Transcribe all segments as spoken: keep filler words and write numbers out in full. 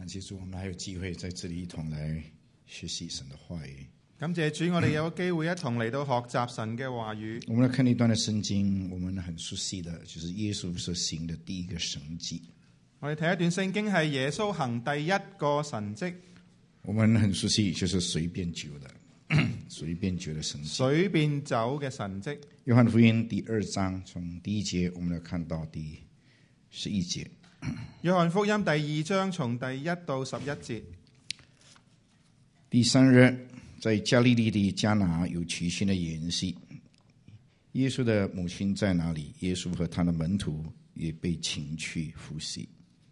感謝主，我們還有機會在這裡一同來學習神的話語。 感謝主，我哋有機會一同嚟到學習神嘅話語。 我們來看一段的聖經，我們很熟悉的，就是耶穌所行的第一個神蹟。 我哋睇一段聖經係耶穌行第一個神蹟。 我們很熟悉，就是水變酒的，水變酒的神蹟。 水變酒嘅神蹟。 約翰福音第二章從第一節，我們來看到第十一節。 約翰福音第二章從第一到十一節。 第三日，在加利利的迦拿有舉行的筵席，耶穌的母親在那裡，耶穌和他的門徒也被請去服侍。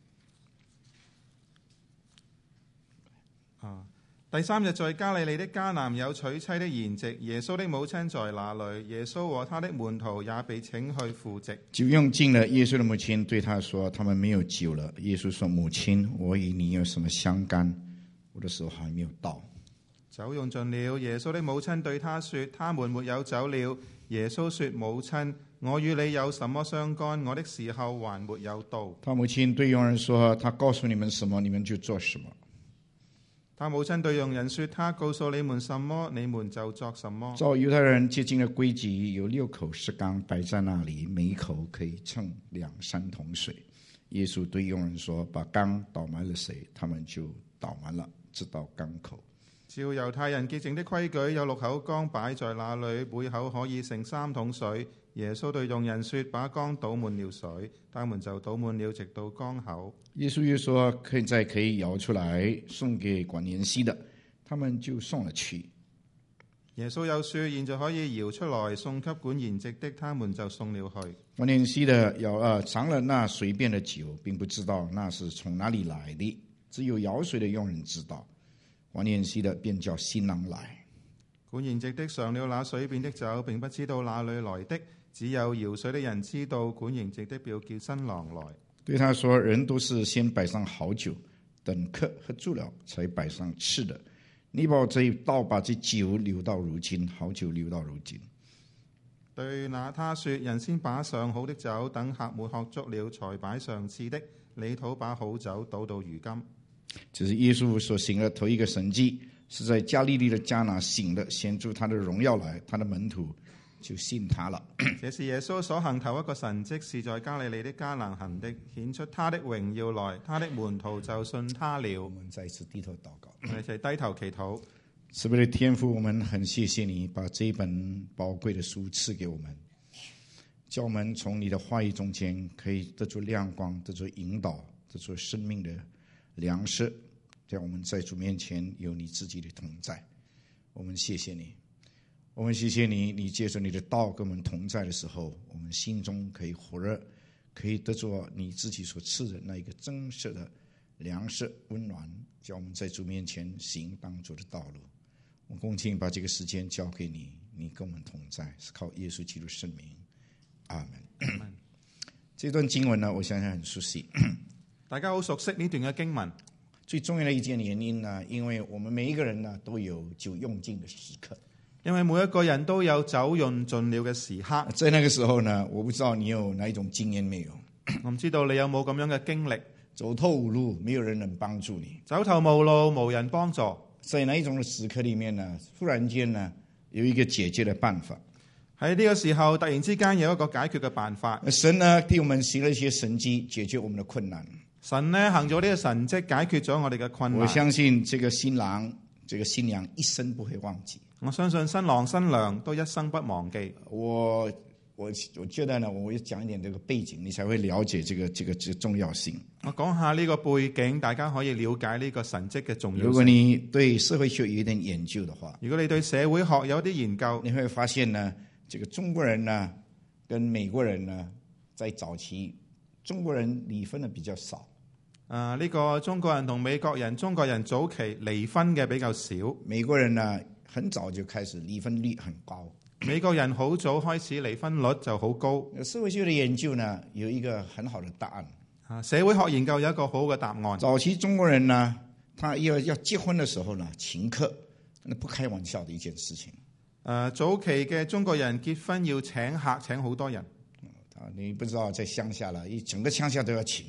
啊，第三日在加利利的迦拿有娶妻的筵席，耶穌的母親在那裡，耶穌和他的門徒也被請去赴席。 酒用盡了，耶穌的母親對他說：他們沒有酒了。耶穌說：母親，我與你有什麼相干？我的時候還沒有到。 酒用盡了，耶穌的母親對他說：他們沒有酒了。耶穌說：母親，我與你有什麼相干？我的時候還沒有到。 他母親對傭人說：他告訴你們什麼，你們就做什麼。 他母親對傭人說：他告訴你們什麼，你們就作什麼。 照猶太人潔淨的規矩，有六口石缸擺在那裡，每一口可以盛兩三桶水。耶穌對傭人說：把缸倒滿了水，他們就倒滿了，直到缸口。 照猶太人潔淨的規矩，有六口缸擺在那裡，每口可以盛三桶水。耶穌對傭人說：把缸倒滿了水，他們就倒滿了，直到缸口。 耶穌又說：現在可以舀出來送給管筵席的，他們就送了去。 耶穌又說：現在可以舀出來送給管筵席的，他們就送了去。 管筵席的舀啊嘗了那水變的酒，並不知道那是從哪裡來的，只有舀水的傭人知道。管筵席的便叫新郎來。 管筵席的嘗了那水變的酒，並不知道哪裡來的，只有舀水的人知道。管筵席的便叫新郎來。 對他說：人都是先擺上好酒，等客喝足了，才擺上次的。你把這倒把這酒留到如今，好酒留到如今。 對那他說：人先把上好的酒，等客滿喝足了，才擺上次的。你討把好酒倒到如今。 這是耶穌所行的頭一個神蹟，是在加利利的迦拿行的，顯出他的榮耀來，他的門徒就信他了。 這是耶穌所行頭一個神蹟，是在加利利的迦拿行的，顯出他的榮耀來，他的門徒就信他了。 我們再一次低頭禱告， 我哋一齊低頭祈禱。 慈悲的天父，我們很謝謝你把這一本寶貴的書賜給我們，叫我們從你的話語中間可以得出亮光，得出引導，得出生命的糧食，叫我們在主面前有你自己的同在。我們謝謝你，我們謝謝你，你借着你的道跟我們同在的時候，我們心中可以火熱，可以得着你自己所賜的那一個真實的糧食溫暖，叫我們在主面前行當主的道路。我恭敬把這個時間交給你，你跟我們同在，是靠耶穌基督聖名，阿門。這段經文呢，我相信很熟悉。 大家好熟悉呢段嘅經文。 最重要的一件原因呢，因為我們每一個人呢都有酒用盡的時刻， 因為每一個人都有酒用盡了嘅時刻。 在那個時候呢，我不知道你有哪一種經驗沒有？ 我唔知道你有冇咁樣嘅經歷。 走投無路，沒有人能幫助你。 走投無路，無人幫助。 在那一種時刻裏面呢，忽然間呢有一個解決的辦法。 喺呢個時候，突然之間有一個解決嘅辦法。 神呢替我們行了一些神蹟，解決我們的困難。 神呢行咗呢個神蹟，解決咗我哋嘅困難。 我相信這個新郎、這個新娘一生不會忘記。 我相信新郎新娘都一生不忘記。 我我我覺得呢，我要講一點這個背景，你才會了解這個這個這個重要性。 我講下呢個背景，大家可以了解呢個神蹟嘅重要性。 如果你對社會學有一點研究的話， 如果你對社會學有啲研究， 你會發現呢，這個中國人呢跟美國人呢，在早期中國人離婚的比較少。 啊！呢、這個中國人同美國人，中國人早期離婚嘅比較少， 美國人呢很早就開始離婚率很高。 美國人好早開始離婚率就好高。 社會學的研究呢有一個很好的答案。 啊，社會學研究有一個好嘅答案。 早期中國人呢，他要要結婚的時候呢，請客，那不開玩笑的一件事情。 誒，早期嘅中國人結婚要請客，請好多人。 啊，你不知道在鄉下啦，一整個鄉下都要請的。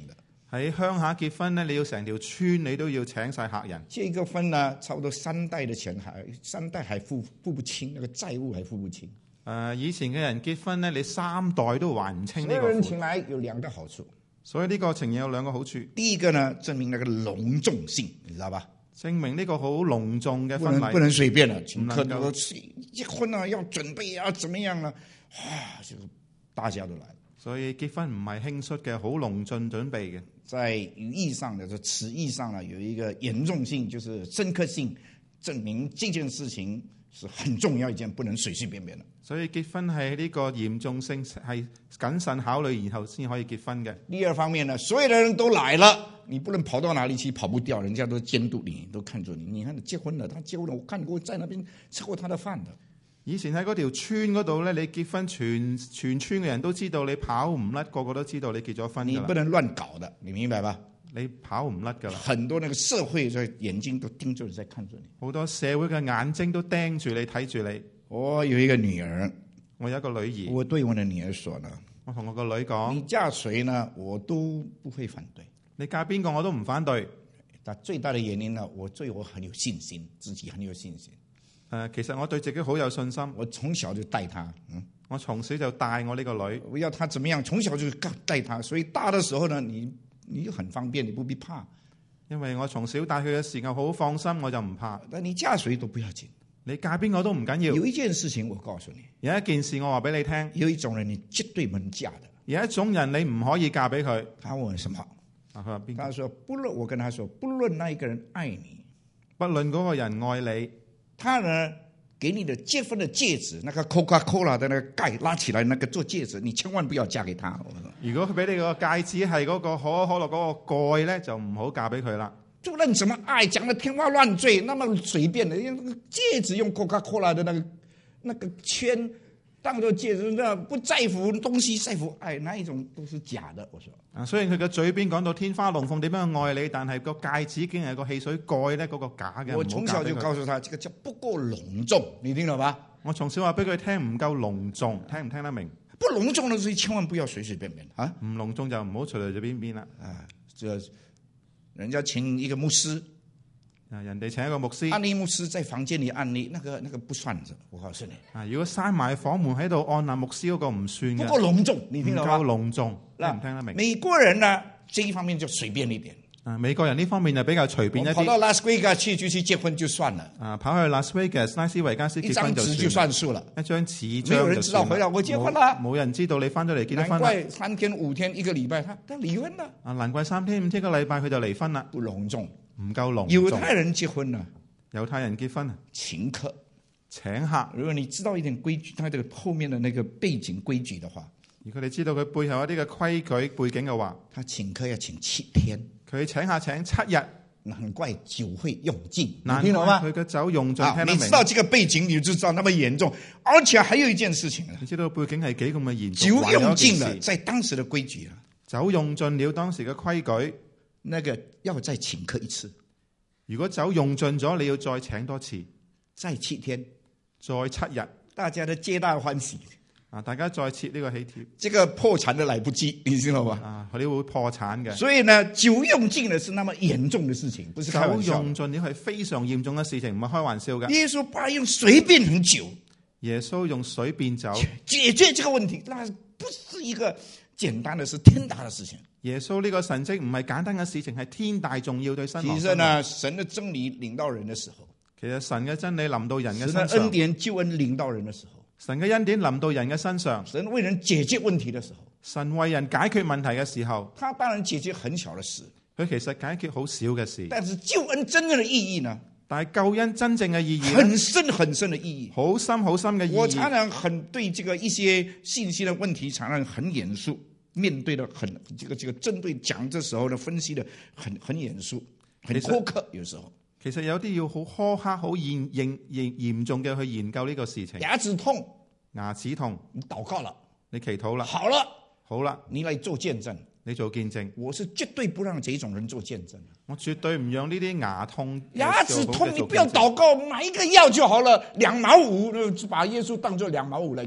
喺鄉下結婚咧，你要成條村你都要請晒客人。 結一個婚呢，差不多三代的錢還三代還付付不清，那個債務還付不清。 誒、呃，以前嘅人結婚咧，你三代都還唔清呢個所有人請來有兩個好處， 所以呢個情形有兩個好處。 第一個呢，證明那個隆重性，你知道吧？ 證明呢個好隆重嘅不婚禮， 能不能隨便了，請客唔能夠結婚啊，要準備要怎麼樣呢？啊，就大家都來。 所以結婚唔係輕率嘅，好隆重準備嘅。 在語義上的，就詞義上呢，有一個嚴重性，就是深刻性，證明這件事情是很重要一件，不能隨隨便便的。 所以結婚係呢個嚴重性係謹慎考慮，然後先可以結婚嘅。 第二方面呢，所有的人都來了，你不能跑到哪裡去，跑不掉，人家都監督你，都看住你。你看你結婚了，他結婚了，我看過在那邊吃過他的飯的。 以前喺嗰條村嗰度咧，你結婚全全村嘅人都知道你跑唔甩，個個都知道你結咗婚。 你不能亂搞的，你明白吧？ 你跑唔甩噶啦。 很多那個社會在眼睛都盯住你，在看住你。 好多社會嘅眼睛都盯住你，睇住你。 我有一個女兒， 我有一個女兒， 我對我的女兒說呢， 我同我個女講， 你嫁誰呢，我都不會反對。 你嫁邊個我都唔反對。 但最大的原因呢，我對我很有信心，自己很有信心。 誒，其實我對自己好有信心。 我從小就帶她，嗯， 我從小就帶我呢個女。 我要她怎麼樣，從小就帶她，所以大的時候呢，你你就很方便，你不必怕。 因為我從小帶佢嘅時候好放心，我就唔怕。 但你嫁誰都不要緊， 你嫁邊個都唔緊要。 有一件事情我告訴你， 有一件事我話俾你聽， 有一種人你絕對不能嫁的。 有一種人你唔可以嫁俾佢。 他問我什麼？ 啊，佢話邊個？ 他說不論，我跟他說不論那一個人愛你， 不論嗰個人愛你， 他呢給你的結婚的戒指，那個 Coca-Cola 的那個蓋拉起來，那個做戒指，你千萬不要嫁給他。 如果佢俾你個戒指係嗰個可口可樂嗰個蓋咧，就唔好嫁俾佢啦。 就論什麼愛，講得天花亂墜，那麼隨便的，因為那個戒指用 Coca-Cola 的那個那個圈當做戒指，那不在乎東西，在乎愛，那一種都是假的。我說啊，雖然佢嘅嘴邊講到天花龍鳳點樣愛你，但係個戒指竟然係個汽水蓋咧，嗰、那個假嘅。 我從小就告訴他，這個叫不夠隆重，你聽到吧？ 我從小話俾佢聽唔夠隆重，聽唔聽得明？ 不隆重的東西千萬不要隨隨便便啊！ 唔隆重就唔好隨隨便便啦。 啊，這人家請一個牧師， 啊，人哋請一個牧師， 安利牧師在房間裏安利，那個那個不算的，我告訴你。 啊，如果閂埋房門喺度按立牧師嗰個唔算嘅， 不夠隆重，你聽到嗎？ 唔夠隆重，聽唔聽得明？ 美國人呢，這一方面就隨便一點。 啊，美國人呢方面就比較隨便一啲。 跑到拉斯維加去就去結婚就算了。 啊，跑去拉斯維加拉斯維加斯結婚就算。 一張紙就算數了， 一張紙沒有人知道回來我結婚啦。 冇人知道你翻咗嚟結咗婚啦。 難怪三天五天一個禮拜，他他離婚啦。 啊，難怪三天五天一個禮拜佢就離婚啦。 不隆重， 唔夠隆重。 猶太人結婚呢？ 猶太人結婚啊， 請客， 請客。 如果你知道一點規矩，他這個後面的那個背景規矩的話， 如果你知道佢背後一啲嘅規矩背景嘅話， 他請客要請七天。 佢請客請七日， 難怪酒會用盡， 難聽懂嗎？ 佢嘅酒用盡，聽得明。 你知道這個背景，你就知道那麼嚴重，而且還有一件事情啊， 你知道背景係幾咁嘅嚴重？ 酒用盡了，在當時的規矩啊， 酒用盡了當時嘅規矩， 那個要再請客一次。 如果酒用盡咗，你要再請多次， 再七天， 再七日， 大家都皆大歡喜。 啊！大家再設呢個喜帖， 這個破產的來不及，你知道吧？ 啊，佢哋會破產嘅。 所以呢，酒用盡了是那麼嚴重的事情，不是開玩笑。 酒用盡了係非常嚴重嘅事情，唔係開玩笑嘅。 耶穌把用水變成酒， 耶穌用水變酒， 解決這個問題，那不是一個簡單的事，天大的事情。 耶穌呢個神蹟唔係簡單嘅事情，係天大重要對新郎。 其實呢，神的真理領到人的時候， 其實神嘅真理臨到人嘅身上， 神的恩典救恩領到人的時候。 神嘅恩典臨到人嘅身上， 神為人解決問題的時候， 神為人解決問題嘅時候， 他當然解決很小的事， 佢其實解決好少嘅事。 但是救恩真正的意義呢？ 但係救恩真正嘅意義， 很深很深的意義， 好深好深嘅意義。 我常常很對這個一些信息的問題，常常很嚴肅，面對的很這個這個針對講這時候呢，分析的很很嚴肅，很苛刻，有時候。 其實有啲要好苛刻、好嚴嚴嚴嚴重嘅去研究呢個事情。 牙齒痛， 牙齒痛， 你禱告了， 你祈禱啦， 好了， 好啦， 你來做見證， 你做見證。 我是絕對不讓這種人做見證， 我絕對唔讓呢啲牙痛、 牙齒痛，你不要禱告，買一個藥就好了，兩毛五，把耶穌當作兩毛五來看。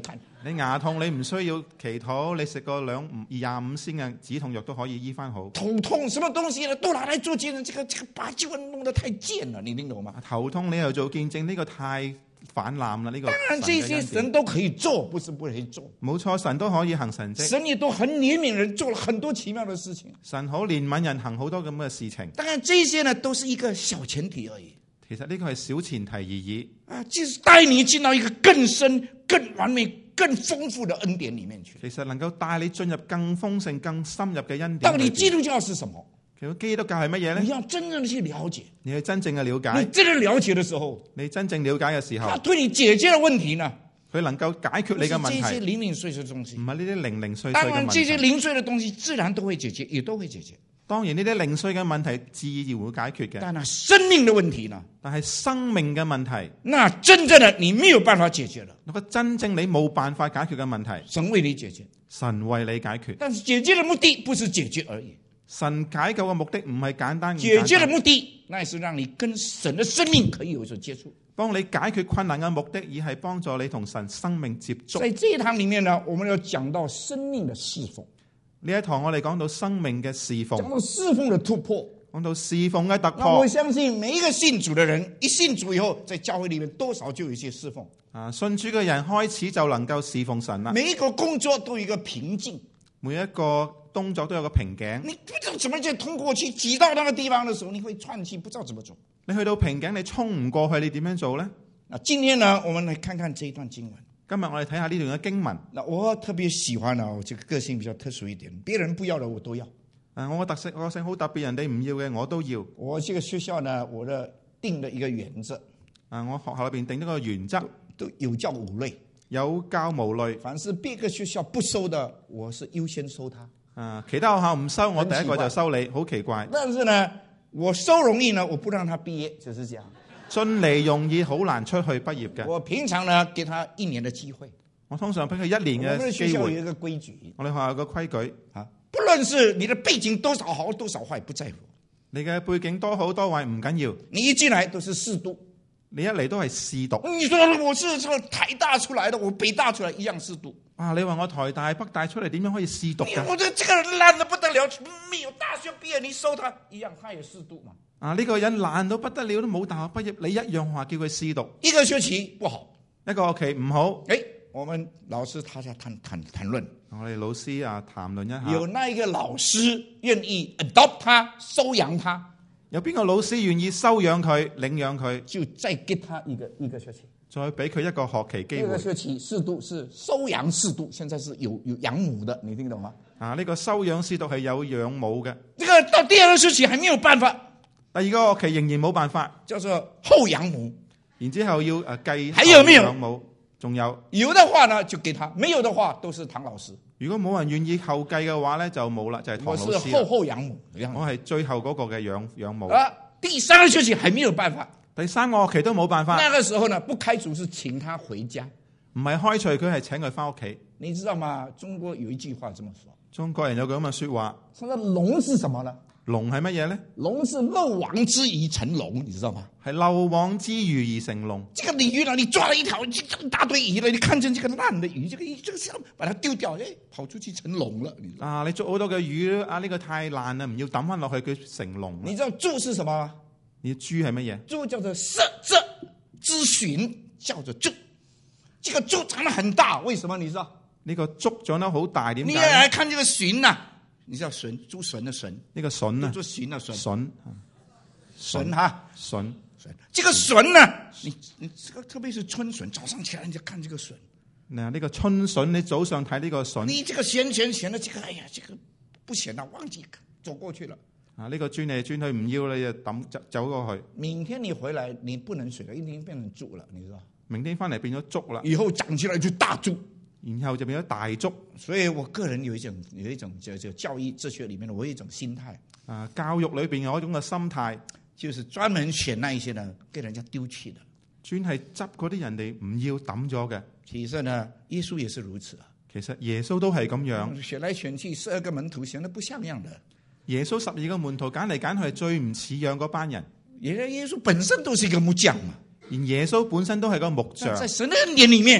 你牙痛你唔需要祈禱，你食個兩二廿五仙嘅止痛藥都可以醫翻好。 頭痛什麼東西呢？都拿來做見證，這個這個把經文弄得太賤了，你聽懂嗎？ 頭痛你又做見證，呢、這個太泛濫啦！呢、這個當然這些神都可以做，不是不可以做。 冇錯，神都可以行神蹟， 神也都很憐憫人，做了很多奇妙的事情。 神好憐憫人，行好多咁嘅事情。 當然這些呢都是一個小前提而已。 其實呢個係小前提而已。 啊，就是帶你進到一個更深、更完美、更豐富的恩典裏面去。 其實能夠帶你進入更豐盛、更深入嘅恩典。 到底基督教是什麼？ 其實基督教係乜嘢呢？ 你要真正的去了解， 你去真正嘅了解。 你真正了解的時候， 你真正了解嘅時候， 他對你解決的問題呢？ 佢能夠解決你嘅問題。 這些零零碎碎的東西， 唔係呢啲零零碎碎嘅問題。 當然，這些零碎的東西自然都會解決，也都會解決。 當然呢啲零碎嘅問題自然會解決嘅。 但係生命的問題呢？ 但係生命嘅問題， 那真正的你沒有辦法解決了。 那個真正你冇辦法解決嘅問題， 神為你解決， 神為你解決。 但是解決的目的不是解決而已。 神解救嘅目的唔係簡單， 解決的目的，那是讓你跟神的生命可以有所接觸。 幫你解決困難嘅目的，而係幫助你同神生命接觸。 在這一堂裏面呢，我們要講到生命的侍奉。 呢一堂我哋講到生命嘅侍奉， 講到侍奉的突破， 講到侍奉嘅突破。 我相信每一個信主的人，一信主以後，在教會裏面多少就有一些侍奉。 啊，信主嘅人開始就能夠侍奉神啦。 每一個工作都有一個瓶頸， 每一個動作都有個瓶頸。 你不知道怎麼去通過去，擠到那個地方的時候，你會喘氣，不知道怎麼做。 你去到瓶頸，你衝唔過去，你點樣做呢？ 那今天呢，我們來看看這一段經文。 今日我哋睇下呢段嘅經文。 那我特別喜歡啊，我這個個性比較特殊一點，別人不要的我都要。 啊，我個特色個性好特別，人哋唔要嘅我都要。 我這個學校呢，我的定的一個原則。 啊，我學校裏邊定咗個原則， 都有教無類， 有教無類。 凡是別個學校不收的，我是優先收他。 啊，其他學校唔收，我第一個就收你，好奇怪。 但是呢，我收容易呢，我不讓他畢業，就是這樣。 進嚟容易，好難出去畢業嘅。 我平常呢，給他一年的機會。 我通常俾佢一年嘅機會。 我們學校有一個規矩， 我哋學校有個規矩啊，不論是你的背景多少好多少壞，不在乎。 你嘅背景多好多壞唔緊要， 你一進來都是試讀， 你一嚟都係試讀。 你說我是從台大出來的，我北大出來一樣試讀。 啊，你話我台大北大出嚟點樣可以試讀嘅？ 我覺得這個人爛得不得了，沒有大學畢業，你收他一樣，他也試讀嘛。 啊，呢個人爛到不得了，都冇大學畢業，你一樣話叫佢試讀。 一個學期不好， 一個學期唔好。 誒，我們老師他在談談談論， 我哋老師啊談論一下。 有那一個老師願意 adopt 他，收養他， 有邊個老師願意收養佢、領養佢， 就再給他一個一個學期， 再俾佢一個學期機會。 這個學期試讀是收養試讀，現在是有有養母的，你聽懂嗎？ 啊，呢個收養試讀係有養母嘅。 這個到第二個學期還沒有辦法。 第二個學期仍然冇辦法， 叫做後養母， 然之後要誒計還有沒有養母？仲有有的話呢就給他，沒有的話都是唐老師。 如果冇人願意後計嘅話咧，就冇啦，就係、是、唐老師。 我是後後養母， 我係最後嗰個嘅養養母。 啊，第三個學期還沒有辦法， 第三個學期都冇辦法。 那個時候呢，不開除是請他回家， 唔係開除佢，係請佢翻屋企。 你知道嗎？中國有一句話這麼說， 中國人有句咁嘅說話。 他說龍是什麼呢？ 龍係乜嘢咧？ 龍是漏網之魚成龍，你知道嗎？ 係漏網之魚而成龍。 這個鯉魚呢，你抓了一條一大堆魚了，你看見這個爛的魚，這個這個時候把它丟掉，誒，跑出去成龍了。你啊，你捉好多嘅魚啊，呢、這個太爛啦，唔要抌翻落去，佢成龍。 你知道豬是什麼嗎？ 你豬係乜嘢？ 豬叫做色蛰之鱘，叫做豬。這個豬長得很大，為什麼你知道？ 呢、這個豬長得好大，點解？ 你要來看這個鱘呐、啊。你知道筍豬筍的筍， 呢個筍啊， 做筍的筍， 筍筍哈， 筍筍。這個筍呢，你你這個特別是春筍，早上起來你就看這個筍。 嗱，呢個春筍，你早上睇呢個筍， 你這個閒閒閒的，這個哎呀，這個不閒啦，忘記走過去了。 啊，呢個轉嚟轉去唔要你就抌走走過去。 明天你回來，你不能水了，已經變成豬了，你知道？ 明天翻嚟變咗豬啦， 以後長起來就大豬。 然後就變咗大豬， 所以我個人有一種有一種就就教育哲學裏面的我有一種心態啊，教育裏邊有一種嘅心態， 就是專門選那一些呢，給人家丟棄的， 專係執嗰啲人哋唔要抌咗嘅。 其實呢，耶穌也是如此啊。 其實耶穌都係咁樣， 選來選去十二個門徒選得不像樣的。 耶穌十二個門徒揀嚟揀去係最唔似樣嗰班人。 原來耶穌本身都是一個木匠嘛， 而耶穌本身都係個木匠， 在神的恩典裏面。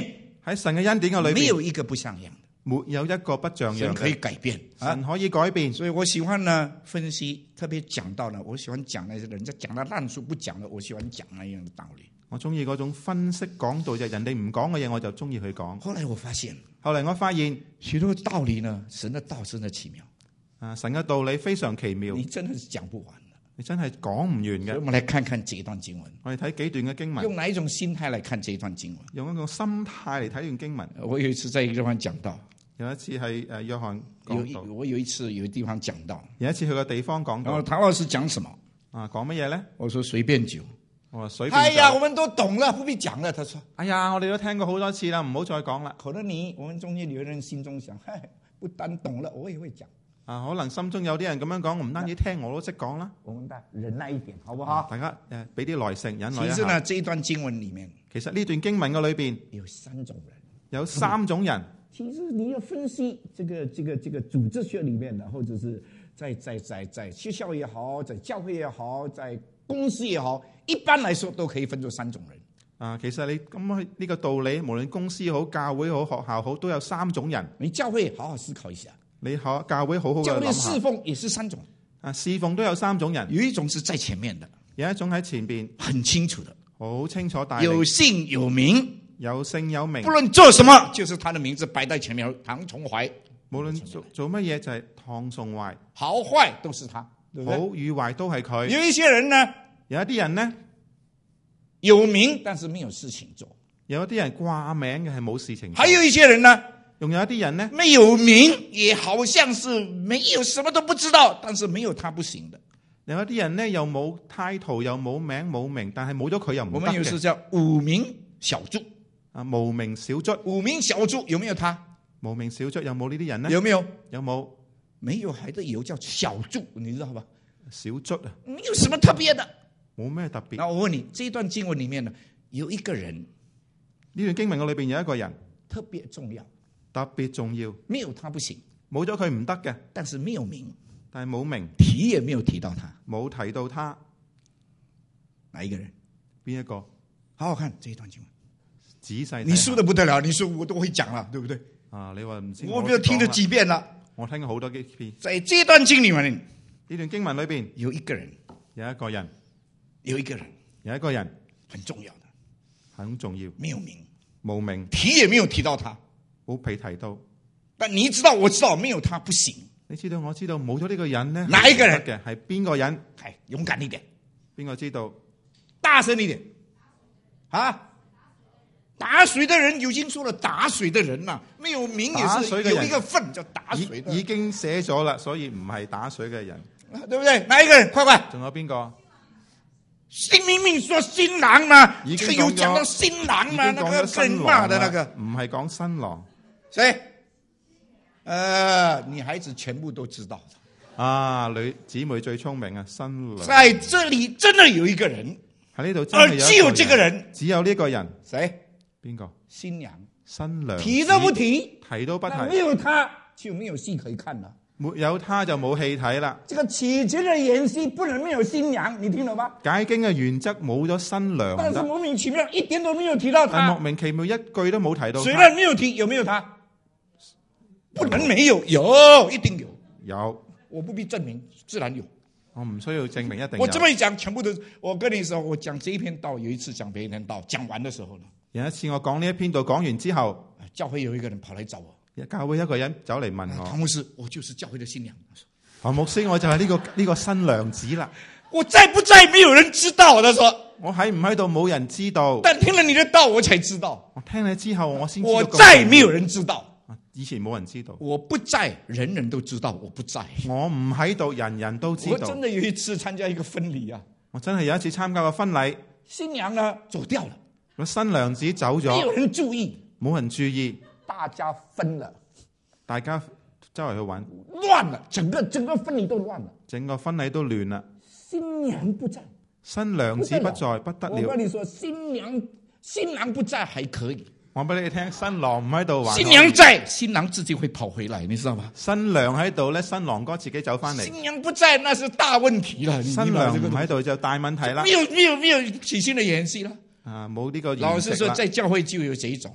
喺神嘅恩典嘅裏邊， 沒有一個不像樣的， 沒有一個不像樣神可以嘅。 改變啊。 神可以改變， 所以我喜歡呢分析，特別講到呢，我喜歡講那些人家講到爛樹不講的，我喜歡講那樣的道理。 我中意嗰種分析講道，就人哋唔講嘅嘢，我就中意去講。 後來我發現， 後嚟我發現許多道理呢，神的道真的奇妙， 啊，神嘅道理非常奇妙， 你真的是講不完的。 你真係講唔完所以嘅。 我們來看看這一段經文， 我哋睇幾段嘅經文， 用哪一種心態來看這一段經文？ 用一個心態嚟睇段經文。 我有一次在一個地方講到， 有一次係誒約翰有講道， 我有一次有一地方講到， 有一次去個地方講然後道， 唐老師講什麼？ 啊講乜嘢咧？ 我說隨便酒。 我話水哎呀，我便酒。 們都懂了，不必講了。他說， 哎呀，我哋都聽過好多次啦，唔好再講啦。 可能你我們中間有人心中想，嗨，不單懂了，我也會講。 啊，可能心中有啲人咁樣講，我唔單止聽，我都識講啦。 我們大忍耐一點，好不好？ 大家誒俾啲耐性，忍耐一其實呢， 下。 這一段經文裡面其實呢段經文嘅裏邊有三種人。 有三種人。 其實你要分析這個這個這個組織學裏面的，或者是在在在在學校也好，在教會也好，在公司也好，一般來說都可以分作三種人。 啊，其實你咁呢個道理，無論公司好、教會好、學校好，都有三種人。 你教會好好思考一下， 你學教會好好教會嘅諗下。 侍奉也是三種， 啊，侍奉都有三種人， 有一種是在前面的， 有一種喺前邊， 很清楚的， 好清楚帶有領， 姓有名， 有姓有名不，論做什麼，就是他的名字擺在前面。唐崇懷， 無論做做乜嘢就係唐崇懷， 好壞都是他，對不對？ 好與壞都係佢。 有一些人呢， 有一啲人呢， 有名但是沒有事情做； 有一啲人掛名嘅係冇事情做， 還有一些人呢， 仲有一啲人呢， 沒有名，也好像是沒有什麼都不知道，但是沒有他不行的。 有一啲人呢又冇 title 又冇名冇名，但係冇咗佢又唔得我們有時嘅。 叫無名小卒， 啊，無名小卒， 無名小卒有沒有他？ 無名小卒有冇呢啲人呢？ 有沒有？ 有冇沒有，還得有叫小卒，你知道吧？ 小卒啊？ 沒有什麼特別的。 冇咩特別。 那我問你，這段經文裡面呢，有一個人呢段經文嘅裏邊有一個人特別重要， 特別重要， 沒有他不行， 冇咗佢唔得嘅， 但是沒有名， 但係冇名， 提也沒有提到他。 冇提到他， 哪一個人？ 邊一個？ 好好看這一段經文。 仔細睇下你說的不得了，你說我都會講了，對不對？ 啊！你話唔知我都都聽咗講啦幾遍了。 我聽過好多幾遍。 在這段經裡面， 呢段經文裏邊有一個人， 有一個人， 有一個人有一個人很重要的， 很重要， 沒有名， 無名， 提也沒有提到他。 冇被提到。 但你知道，我知道，沒有他不行。 你知道我知道冇咗呢個人呢？ 哪一個人嘅係邊個人？ 係勇敢一點， 邊個知道？ 大聲一點啊！打水的人已經說了，打水的人呐，沒有名也是打水的人有一個份叫打水的， 已已經寫咗啦，所以唔係打水嘅人。 對不對？哪一個人？快快！ 仲有邊個？ 新明明說新郎嘛， 已經這個有講咗講到新郎嘛， 已經講那個咗新被罵郎啦的那個， 唔係講新郎。 誰？呃，女孩子全部都知道的。 啊，女姊妹最聰明啊，新郎在這裏真的有一個人， 喺呢度真係有一個人， 而只有這個人， 只有呢個人， 誰？ 邊個？ 新娘。 新娘子提都不提， 提都不提， 那沒有他就沒有戲可以看了。 沒有他就冇戲睇啦。 這個起居的演戲不能沒有新娘，你聽懂嗎？ 解經嘅原則冇咗新娘唔得， 但是莫名其妙一點都沒有提到但莫他， 名其妙一句都冇提到雖他。 然沒有提，有沒有他？不能沒有，有一定有。 有， 我不必證明，自然有。 我唔需要證明一定有。 我這麼一講，全部都。我跟你說，我講這一篇道，有一次講別一篇道，講完的時候呢， 有一次我講呢一篇道講完之後， 教會有一個人跑來找我， 教會一個人走嚟問我， 唐牧師，我就是教會的新娘。 唐牧師，我就係呢、這個呢、這個新娘子啦。 我在不在，沒有人知道。他說， 我喺唔喺度冇人知道， 但聽了你的道，我才知道。 我聽你之後，我先知道我咁在，沒有人知道。 以前冇人知道， 我不在，人人都知道我不在。 我唔喺度，人人都知道。 我真的有一次參加一個婚禮啊， 我真係有一次參加個婚禮， 新娘呢走掉了， 個新娘子走沒有咗， 人注意， 冇人注意， 大家分了， 大家周圍去揾， 亂了。 整個整個婚禮都亂了， 整個婚禮都亂啦。 新娘不在， 新娘子不在，不得了。 我跟你說，新娘新郎不在還可以， 我俾你聽，新郎唔喺度，還新娘在，新郎自己會跑回來，你知道嗎？ 新娘喺度咧，新郎哥自己走翻嚟。 新娘不在，那是大問題了。 新娘唔喺度就大問題啦沒。有沒有沒有起心的演戲了。 啊，冇呢個。 老實說，在教會就有這種。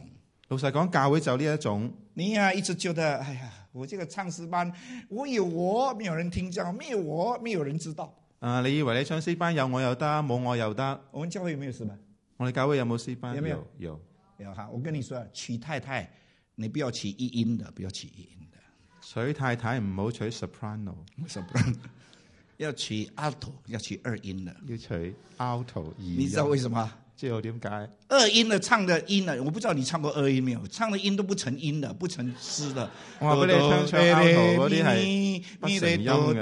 老實講，教會就呢一種。 你呀、啊，一直覺得，哎呀，我這個唱詩班，我有我，沒有人聽講，沒有我，沒有人知道。 啊，你以為你唱詩班有我又得，冇我又得？ 我們教會有沒有詩班？ 我哋教會有冇詩班？ 有沒有？ 有。 有哈，我跟你說，娶太太，你不要娶一音的，不要娶一音的。 娶太太唔好娶 soprano， soprano 要娶 alto， 要娶二音的。 要娶 alto 二音。 你知道為什麼？ 知道點解？ 二音的唱的音呢？我不知道你唱過二音沒有？唱的音都不成音的，不成詩的。 我話俾你聽，唱 alto 嗰啲係不成音嘅。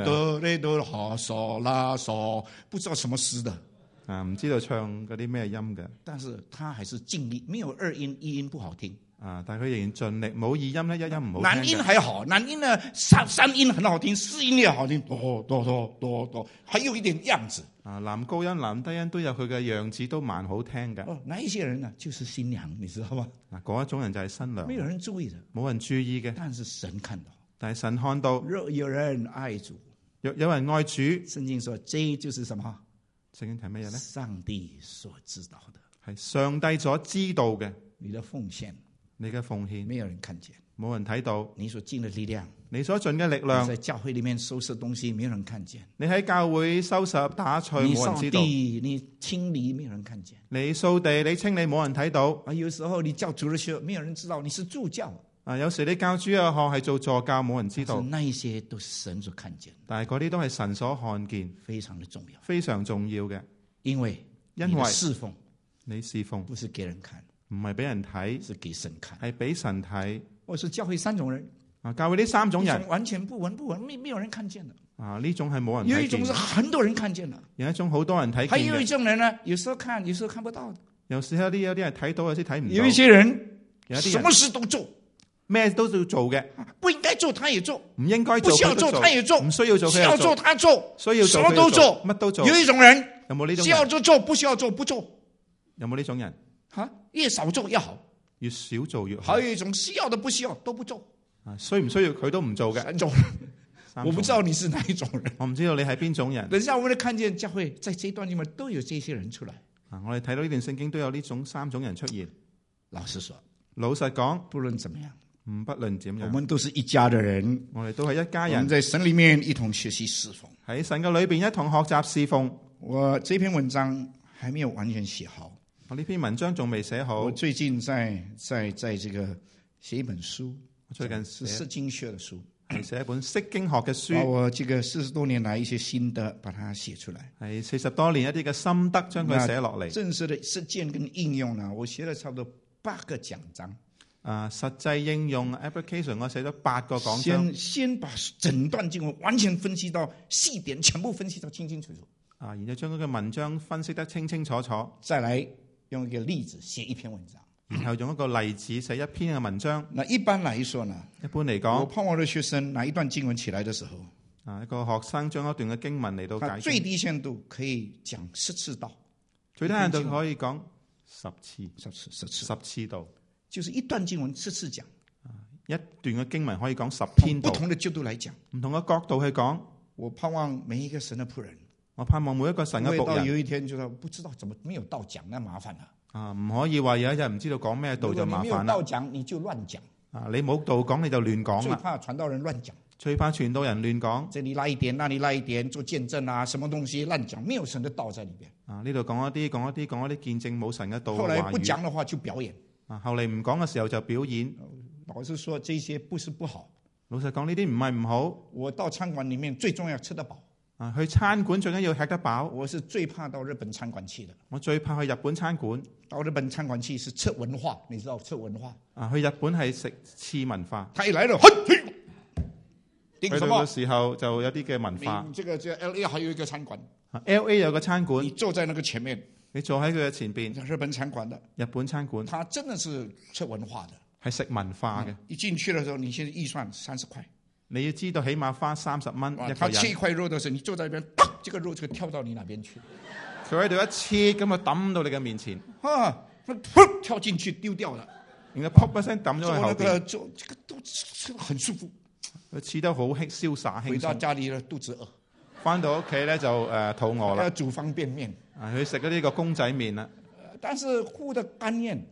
不知道什麼詩的。 啊，唔知道唱嗰啲咩音嘅。 但是他還是盡力，沒有二音，一音不好聽。 啊，但係佢仍然盡力，冇二音咧，一音唔好聽。 男音還好，男音呢三三音很好聽，四音也好聽，哆哆哆哆哆，還有一點樣子。 啊，男高音、男低音都有佢嘅樣子，都蠻好聽嘅。 哦，那一些人呢，就是新娘，你知道嗎？ 嗱，嗰一種人就係新娘， 沒有人注意的， 冇人注意嘅。 但是神看到， 但係神看到， 若有人愛主， 若有人愛主， 聖經說這就是什麼？ 聖經係乜嘢咧？ 上帝所知道的， 係上帝所知道嘅。 你的奉獻， 你嘅奉獻， 沒有人看見， 冇人睇到。 你所盡的力量， 你所盡嘅力量， 你在教會裏面收拾東西，沒有人看見。 你喺教會收拾打菜， 你冇人知道。 你掃地，你清理，沒有人看見。 你掃地，你清理，冇人睇到。 啊，有時候你教主日學，沒有人知道你是助教。 啊，有時你教主日學係做助教，冇人知道。 那一些都是神所看見， 但係嗰啲都係神所看見， 非常的重要， 非常重要嘅。 因為因為侍奉， 你侍奉不是給人看， 唔係俾人睇， 是給神看， 係俾神睇。 我說教會三種人， 啊，教會呢三種人完全不聞不聞，沒沒有人看見的。 啊，呢種係冇人睇見。 有一種是很多人看見的， 有一種好多人睇見嘅。 還有一種人呢，有時候看，有時候看不到的。 有時候啲有啲人睇到，有啲睇唔到。 有一些人， 有啲人什麼事都做， 咩都要做嘅， 不應該做他也做， 唔應該做不需要做他也做， 唔需要做需要做他做， 需要做什麼都做， 乜都做。 有一種人， 有冇呢種人？ 需要做做，不需要做不做。 有冇呢種人？ 啊，越少做越好， 越少做越好。 還有一種需要的不需要都不做。 啊，需唔需要佢都唔做嘅。 三種人，我不知道你是哪一種人。 我唔知道你係邊種人。 等下我們看見教會在這段裏面都有這些人出來。 啊，我哋睇到呢段聖經都有呢種三種人出現。 老實說， 老實講， 不論怎麼樣， 唔不論點樣， 我們都是一家的人。 我哋都係一家人。 我們在神裏面一同學習侍奉， 喺神嘅裏邊一同學習侍奉。 我這篇文章還沒有完全寫好。 我呢篇文章仲未寫好。 我最近在在在這個寫一本書， 最近是釋經學的書， 係寫一本釋經學嘅書。 把我這個四十多年來一些心得，把它寫出來。 係四十多年一啲嘅心得，將佢寫落嚟。 正式的實踐跟應用呢，我寫了差不多八個講章。 啊，實際應用 application 我寫咗八個講章。 先先把整段經文完全分析到細點，全部分析到清清楚楚。 啊，然後將嗰個文章分析得清清楚楚。 再來用一個例子寫一篇文章， 然後用一個例子寫一篇嘅文章。 那一般來說呢？ 一般嚟講， 我盼望我的學生拿一段經文起來的時候， 啊，一個學生將一段嘅經文嚟到解， 最低限度可以講十次道， 最低限度可以講十次， 十次，十次， 十次道， 就是一段經文十次講。 一段嘅經文可以講十篇道， 不同的角度來講， 唔同嘅角度去講。 我盼望每一個神的僕人， 我盼望每一個神嘅僕人， 有一天就不知道怎麼沒有道講，那麻煩啦。 啊，唔可以話有一日唔知道講咩道就麻煩啦。 如果你沒有道講，你就亂講。 啊，你冇道講你就亂講啦。 最怕傳道人亂講， 最怕傳道人亂講。 這裡拉一點，那裡拉一點，做見證啊，什麼東西亂講，沒有神的道在裡邊。 啊，呢度講一啲，講一啲，講一啲見證冇神嘅道嘅話語。 後來不講的話就表演。 啊，後嚟唔講嘅時候就表演。 老實說，這些不是不好。 老實講，呢啲唔係唔好。 我到餐館裡面最重要吃得飽。 啊，去餐館最緊要吃得飽。 我是最怕到日本餐館去的。 我最怕去日本餐館。 到日本餐館去是吃文化，你知道吃文化。 啊，去日本係食次文化。 他一來了，嘿， 去到嘅時候就有啲嘅文化。 這個這 L A 還有一個餐館。 L A 有個餐館。 你坐在那個前面。 你坐喺佢嘅前邊。 日本餐館的。 日本餐館。 他真的是吃文化的。 係食文化嘅。 一進去的時候，你先預算三十塊。 你要知道，起碼花三十蚊一個人。他切一塊肉的時候，你坐在一邊，這個肉就跳到你那邊去。 佢喺度一切咁啊，抌到你嘅面前。 啊，跳進去丟掉了。 然後噗一聲抌咗喺後邊。 做這個都很舒服。 佢切得好輕瀟灑輕鬆。 回到家裡咧，肚子餓。 翻到屋企咧就誒肚餓啦。 要煮方便麵。 啊，佢食嗰啲個公仔麵啦。 但是糊得乾麵。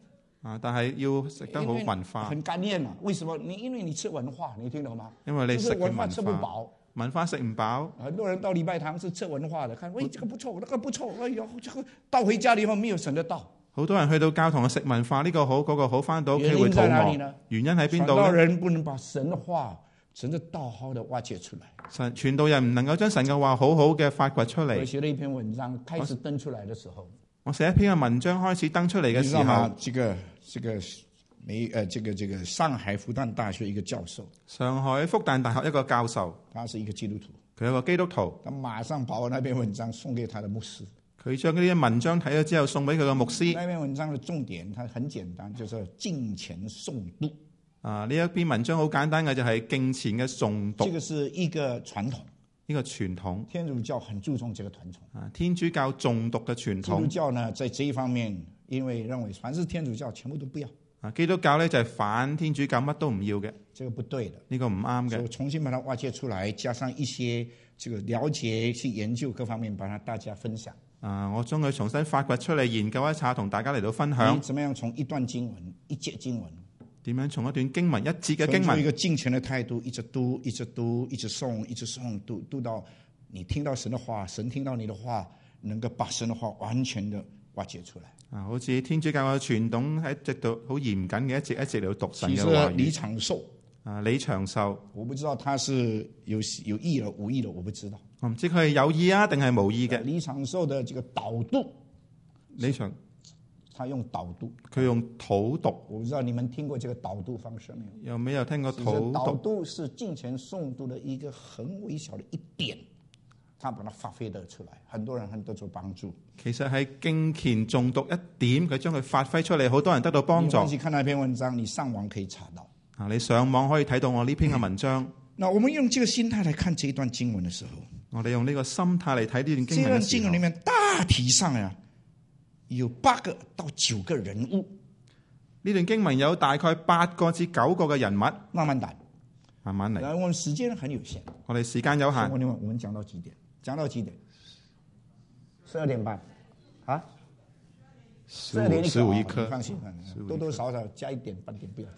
啊，但係要食得好文化， 很干念啊。為什麼？你因為你吃文化，你聽懂嗎？ 因為你食嘅文文化吃不化， 飽。 文化食唔飽。 很多人到禮拜堂是吃文化的，看，喂，這個不錯，那個不錯，哎呦，這個到回家了以後沒有神的道。 好多人去到教堂食文化，呢、這個好，嗰、那個好，翻到屋企會肚原因在哪裡餓呢。 原因喺邊度傳道呢？ 人不能把神的話、神的道好的挖掘出來。 神傳道人唔能夠將神嘅話好好嘅發掘出我嚟。 寫了一篇文章，開始登出來的時候， 我寫一篇嘅文章開始登出嚟嘅時候， 這個這個美呃這個這個上海復旦大學一個教授， 上海復旦大學一個教授， 他是一個基督徒， 佢係個基督徒， 他馬上把我那篇文章送給他的牧師。 佢將呢啲文章睇咗之後送俾佢個牧師。 那篇文章的重點，它很簡單，就是敬虔誦讀。 啊，呢一篇文章好簡單嘅，就係敬虔嘅誦讀。 這個是一個傳統， 呢個傳統， 天主教很注重這個傳統。 啊，天主教誦讀嘅傳基督統。 教呢，在這一方面，因為認為凡是天主教，全部都不要。 啊，基督教咧就係反天主教，乜都唔要嘅。 這個不對的， 呢個唔啱嘅。 所以重新把它挖掘出來，加上一些這個了解、去研究各方面，把它大家分享。 啊！我將佢重新發掘出嚟，研究一下，同大家嚟到分享你怎麼樣從一段經文、一節經文， 點樣從一段經文、一節嘅經文， 存出一個敬虔的態度，一直讀、一直讀、一直誦、一直誦，讀讀到你聽到神的話，神聽到你的話，能夠把神的話完全的挖掘出來。 啊，好似天主教嘅傳統喺直度好嚴謹嘅一直一直嚟到讀神其嘅話實李語。 長壽， 啊，李長壽， 我不知道他是有有意了無意了，我不知道。 我唔知佢係有意啊定係無意嘅。 李長壽的這個導讀， 李長， 他用導讀， 佢用土讀， 我不知道你們聽過這個導讀方式沒有？ 有沒有聽過其實土導讀？ 讀是敬虔誦讀的一個很微小的一點，他把它發揮得出來，很多人很得到幫助。 其實係敬虔誦讀一點，佢將佢發揮出嚟，好多人得到幫助。 你去看那篇文章，你上網可以查到。 啊，你上網可以睇到我呢篇嘅文章。 那我們用這個心態來看這一段經文的時候， 我哋用呢個心態嚟睇呢段經這段文嘅時候， 經文裏面大體上呀，有八個到九個人物。 呢段經文有大概八個至九個嘅人物， 慢慢談， 慢慢嚟。 然後我們時間很有限， 我哋時間有限， 我們我們講到幾點？講到幾點？十二點半，啊？十二點十五一你刻， 放心，多多少少加一點半點不要緊。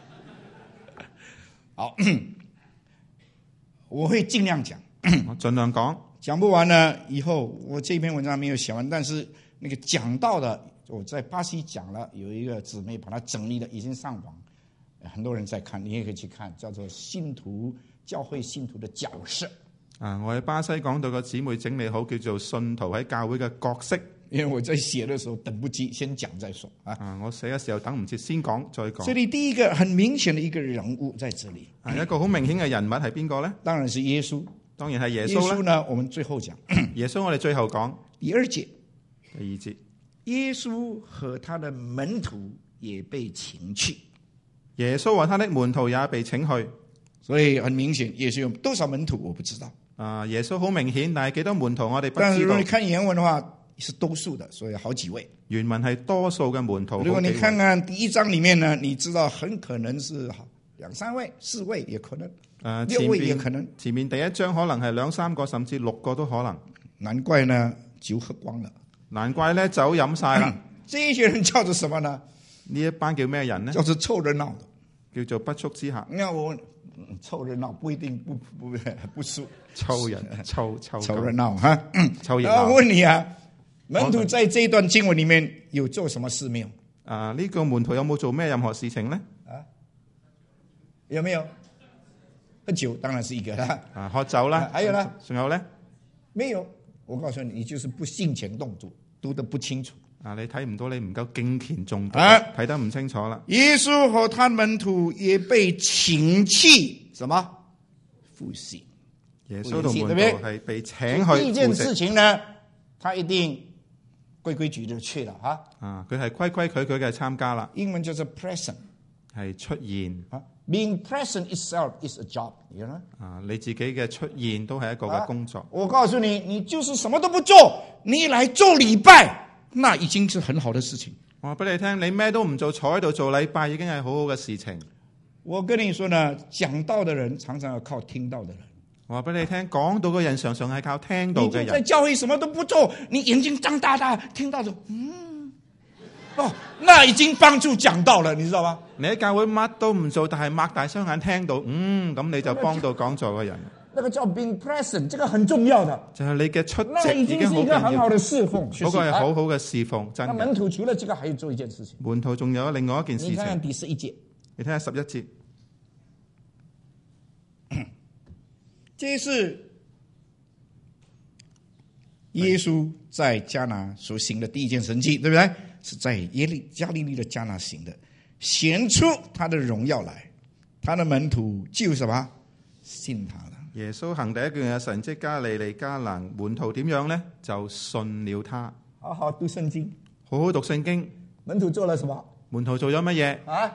好，我會盡量講， 我盡量講。 講不完呢，以後我這篇文章沒有寫完，但是那個講到的，我在巴西講了，有一個姊妹把它整理的，已經上網，很多人在看，你也可以去看，叫做信徒教會信徒的角色。 啊，我喺巴西講到個姊妹整理好，叫做信徒喺教會嘅角色。 因為我在寫的時候等不及，先講再說啊。 啊，我寫嘅時候等唔切，先講再講。 這裏第一個很明顯的一個人物在這裏， 啊，一個好明顯嘅人物係邊個咧？ 當然是耶穌。 當然係耶耶穌穌啦。 呢，我們最後講。 耶穌我哋最後講第二節， 第二節， 耶穌和他的門徒也被請去。 耶穌和他的門徒也被請去。 所以很明顯，耶穌有多少門徒我不知道。 啊，耶穌好明顯，但係幾多門徒我哋不知道但是如果你。看原文的話，是多數的，所以好幾位。 原文係多數嘅門徒。 如果你好幾位看看第一章裏面呢，你知道很可能是兩三位、四位也可能， 誒六位也可能。 前面第一章可能係兩三個，甚至六個都可能。 難怪呢酒喝光了。 難怪咧酒飲晒啦。 這些人叫做什麼呢？ 呢一班叫咩人呢？ 叫做湊熱鬧的。 叫做不速之客。 你看我湊熱鬧不一定不不不不輸。 湊人湊湊湊熱鬧哈。 湊熱啊， 鬧。 我問你啊，門徒在這段經文裏面有做什麼事沒有？ 啊，呢個門徒有冇做咩任何事情呢？ 啊，有沒有？喝酒當然是一個啦。 啊，喝酒啦。 還有呢？ 仲有咧？ 沒有。我告訴你，你就是不敬虔誦讀，讀得不清楚。 啊，你睇唔到，你唔夠敬虔誦讀， 啊睇得唔清楚啦。 耶穌和他門徒也被請去，什麼？復興。 耶穌同門徒係被請去第一件事復興。 情呢，他一定規規矩矩去了哈。 啊，佢係規規矩矩嘅參加啦， 英文叫做 present， 係出現。 啊，being present itself is a job，you know？ 啊，你自己嘅出現都係一個嘅工作。 啊，我告訴你，你就是什麼都不做，你來做禮拜，那已經是很好的事情。 我話俾你聽，你咩都唔做，坐喺度做禮拜已經係好好嘅事情。 我跟你說呢，講道的人常常要靠聽到的人。 我話俾你聽，講道嘅人常常係靠聽到嘅你就在人。 教會什麼都不做，你眼睛張大大，聽到就嗯， 哦，那已經幫助講到了，你知道嗎？ 你喺教會乜都唔做，但係擘大雙眼聽到，嗯，咁你就幫到講座嘅人。 那個叫 being present，這個很重要的。 就係你嘅出那席已已經是一經好緊要。 個很好的侍奉。 嗰個係好好嘅侍奉，真那嘅。 門徒除了這個，還要做一件事情。 門徒仲有另外一件事你看看情， 第十一節， 你睇下十一節， 這是耶穌在迦拿所行的第一件神蹟，對不對？是在耶利加利利的迦拿行的，顯出他的榮耀來，他的門徒就什麼信他了。 耶穌行第一件嘅神蹟，加利利迦拿，門徒點樣呢？就信了他。 好好讀聖經。 好好讀聖經。 門徒做了什麼？ 門徒做咗乜嘢？ 啊，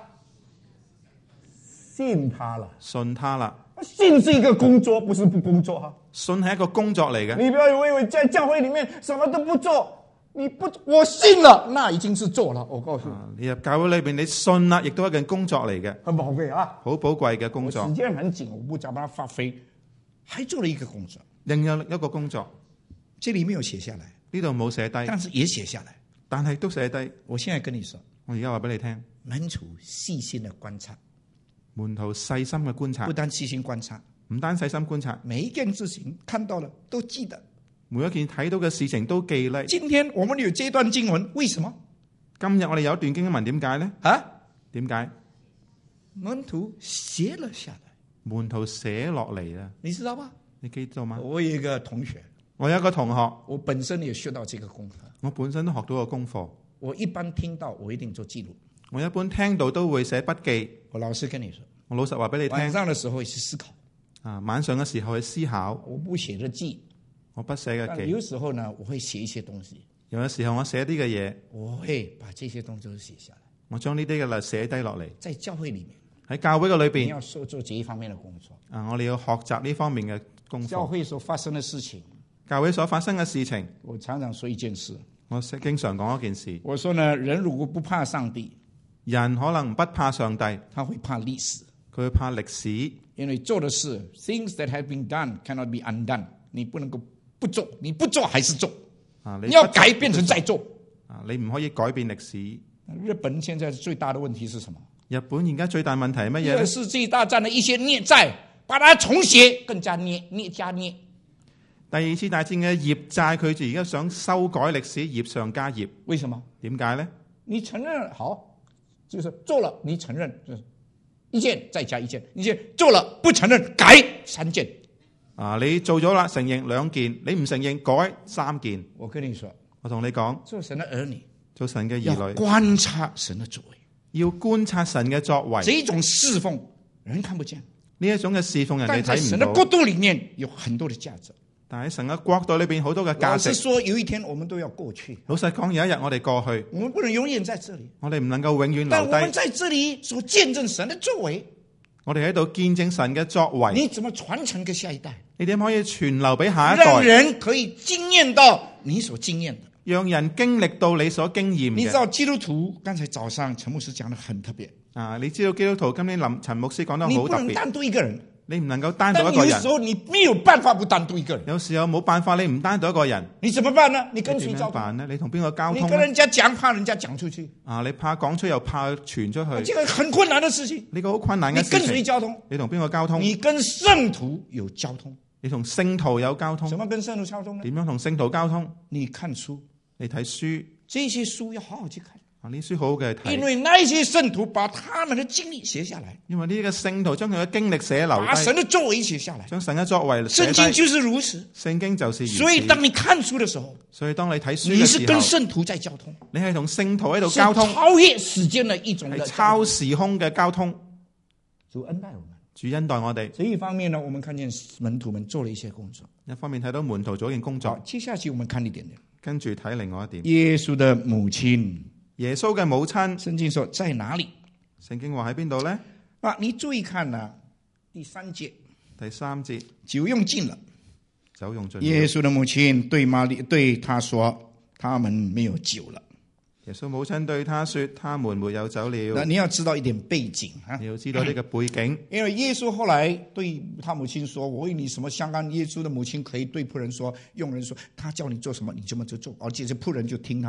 信他了。 信他啦。 信是一個工作，不是不工作哈。 信係一個工作嚟嘅。 你不要以為在教會裏面什麼都不做，你不我信了，那已經是做了。我告訴你， 啊、你入教會裏邊，你信啦，亦都係一件工作嚟嘅， 很寶貴啊， 好寶貴嘅工作。 時間很緊，我不想把它發揮，還做了一個工作， 另有一個工作， 這裡沒有寫下來， 呢度冇寫低， 但是也寫下來， 但係都寫低。 我現在跟你說， 我而家話俾你聽， 門徒細心的觀察， 門徒細心嘅觀察， 不單細心觀察， 唔單細心觀察， 每一件事情看到了都記得， 每一件睇到嘅事情都記嚟。 今天我們有這段經文，為什麼？ 今日我哋有一段經文，點解呢？ 啊？ 點解？ 門徒寫了下來， 門徒寫落嚟啦， 你知道嗎？ 你記到嗎？ 我有一個同學， 我有一個同學， 我本身也學到這個功課， 我本身都學到個功課。 我一般聽到我一定做記錄， 我一般聽到都會寫筆記。 我老實跟你說， 我老實話俾你聽， 晚上的時候去思考， 啊，晚上嘅時候去思考， 我不寫日記， 我不寫嘅記。 但有時候呢，我會寫一些東西， 有嘅時候我寫啲嘅嘢， 我會把這些東西都寫下來， 我將呢啲嘅嚟寫低落嚟。 在教會裡面， 喺教會嘅裏你邊， 要做做這一方面的工作。 啊，我哋要學習呢方面嘅功課。 教會所發生的事情， 教會所發生嘅事情， 我常常說一件事， 我經常講一件事。 我說呢，人如果不怕上帝， 人可能不怕上帝， 他會怕歷史， 佢會怕歷史， 因為做的事 things that have been done cannot be undone，你不能夠不做，你不做還是做， 啊， 你要改變成再做。 啊，你唔可以改變歷史。 日本現在最大的問題是什麼？ 日本而家最大問題係乜嘢二咧？ 世紀大戰的一些孽債，把它重寫，更加孽孽加孽。 第二次大戰嘅業債，佢就而家想修改歷史，業上加業。 為什麼？ 點解咧？ 你承認好，就是做了，你承認就是一件再加一件，一件做了不承認改三件。 啊，你做咗啦，承認兩件，你唔承認改三件。 我跟你說， 我同你講， 做神的兒女， 做神嘅要兒女， 觀察神的作為， 要觀察神嘅作為。 這種侍奉人看不見， 呢一種嘅侍奉人哋但在睇唔到， 神的國度裏面有很多的價值。 但喺神嘅國度裏邊好多嘅價值。 老實說，有一天我們都要過去。 老實講，有一日我哋過去， 我們不能永遠在這裡， 我哋唔能夠永遠但我們留低。 在這裡所見證神的作為， 我哋喺度見證神嘅作為。 你怎麼傳承給下一代？ 你點可以傳流俾下一讓代， 人可以經驗到你所經驗的。 讓人經歷到你所經驗嘅？ 你知道基督徒剛才早上陳牧師講得很特別啊！你知道基督徒今年林陳牧師講得你好特別， 不能單獨一個人， 你唔能夠單但獨一個人。 有時候你沒有辦法不單獨一個人， 有時候冇辦法，你唔單獨一個人， 你怎麼辦呢？你跟你點樣誰交通？ 辦呢？你同邊個交通呢？ 你跟人家講，怕人家講出去， 啊！你怕講出又怕傳出去， 這個很困難的事情。 呢個好困難嘅你跟誰事情。 交通？ 你同邊個交通？ 你跟聖徒有交通。 你同聖徒有交通。 怎麼跟聖徒交通呢？ 點樣同聖徒交通？ 你看書， 你睇書， 這些書要好好去看， 啊！呢書好好嘅睇， 因為那些聖徒把他們的經歷寫下來， 因為呢個聖徒將佢嘅經歷寫留把神低， 的作為寫下來。 將神嘅作為寫低。 聖經就是如此。 聖經就是如此。 所以當你看書的時候， 所以當你睇書你是嘅時候， 跟聖徒在交通， 你係同聖徒喺度是交通， 超越時間的一種的係超時空嘅交通。 主恩待我們。 主恩待我哋。 這一方面呢，我們看見門徒們做了一些工作。 一方面睇到門徒做一件工好， 作， 接下去我們看一點點。 跟住睇另外一點。 耶穌的母親， 耶穌嘅母親， 聖經說在哪裡？ 聖經話喺邊度呢？ 啊，你注意看啊，第三節， 第三節， 酒用盡了。 酒用盡了。 耶穌的母親對瑪利對他說：他們沒有酒了。 耶穌母親對他說：他們沒有酒了。 那你要知道一點背景啊， 你要知道呢個背景， 因為耶穌後來對他母親說：我為你什麼相干？耶穌的母親可以對僕人說、傭人說：他叫你做什麼，你這麼就做，而且這僕人就聽他的。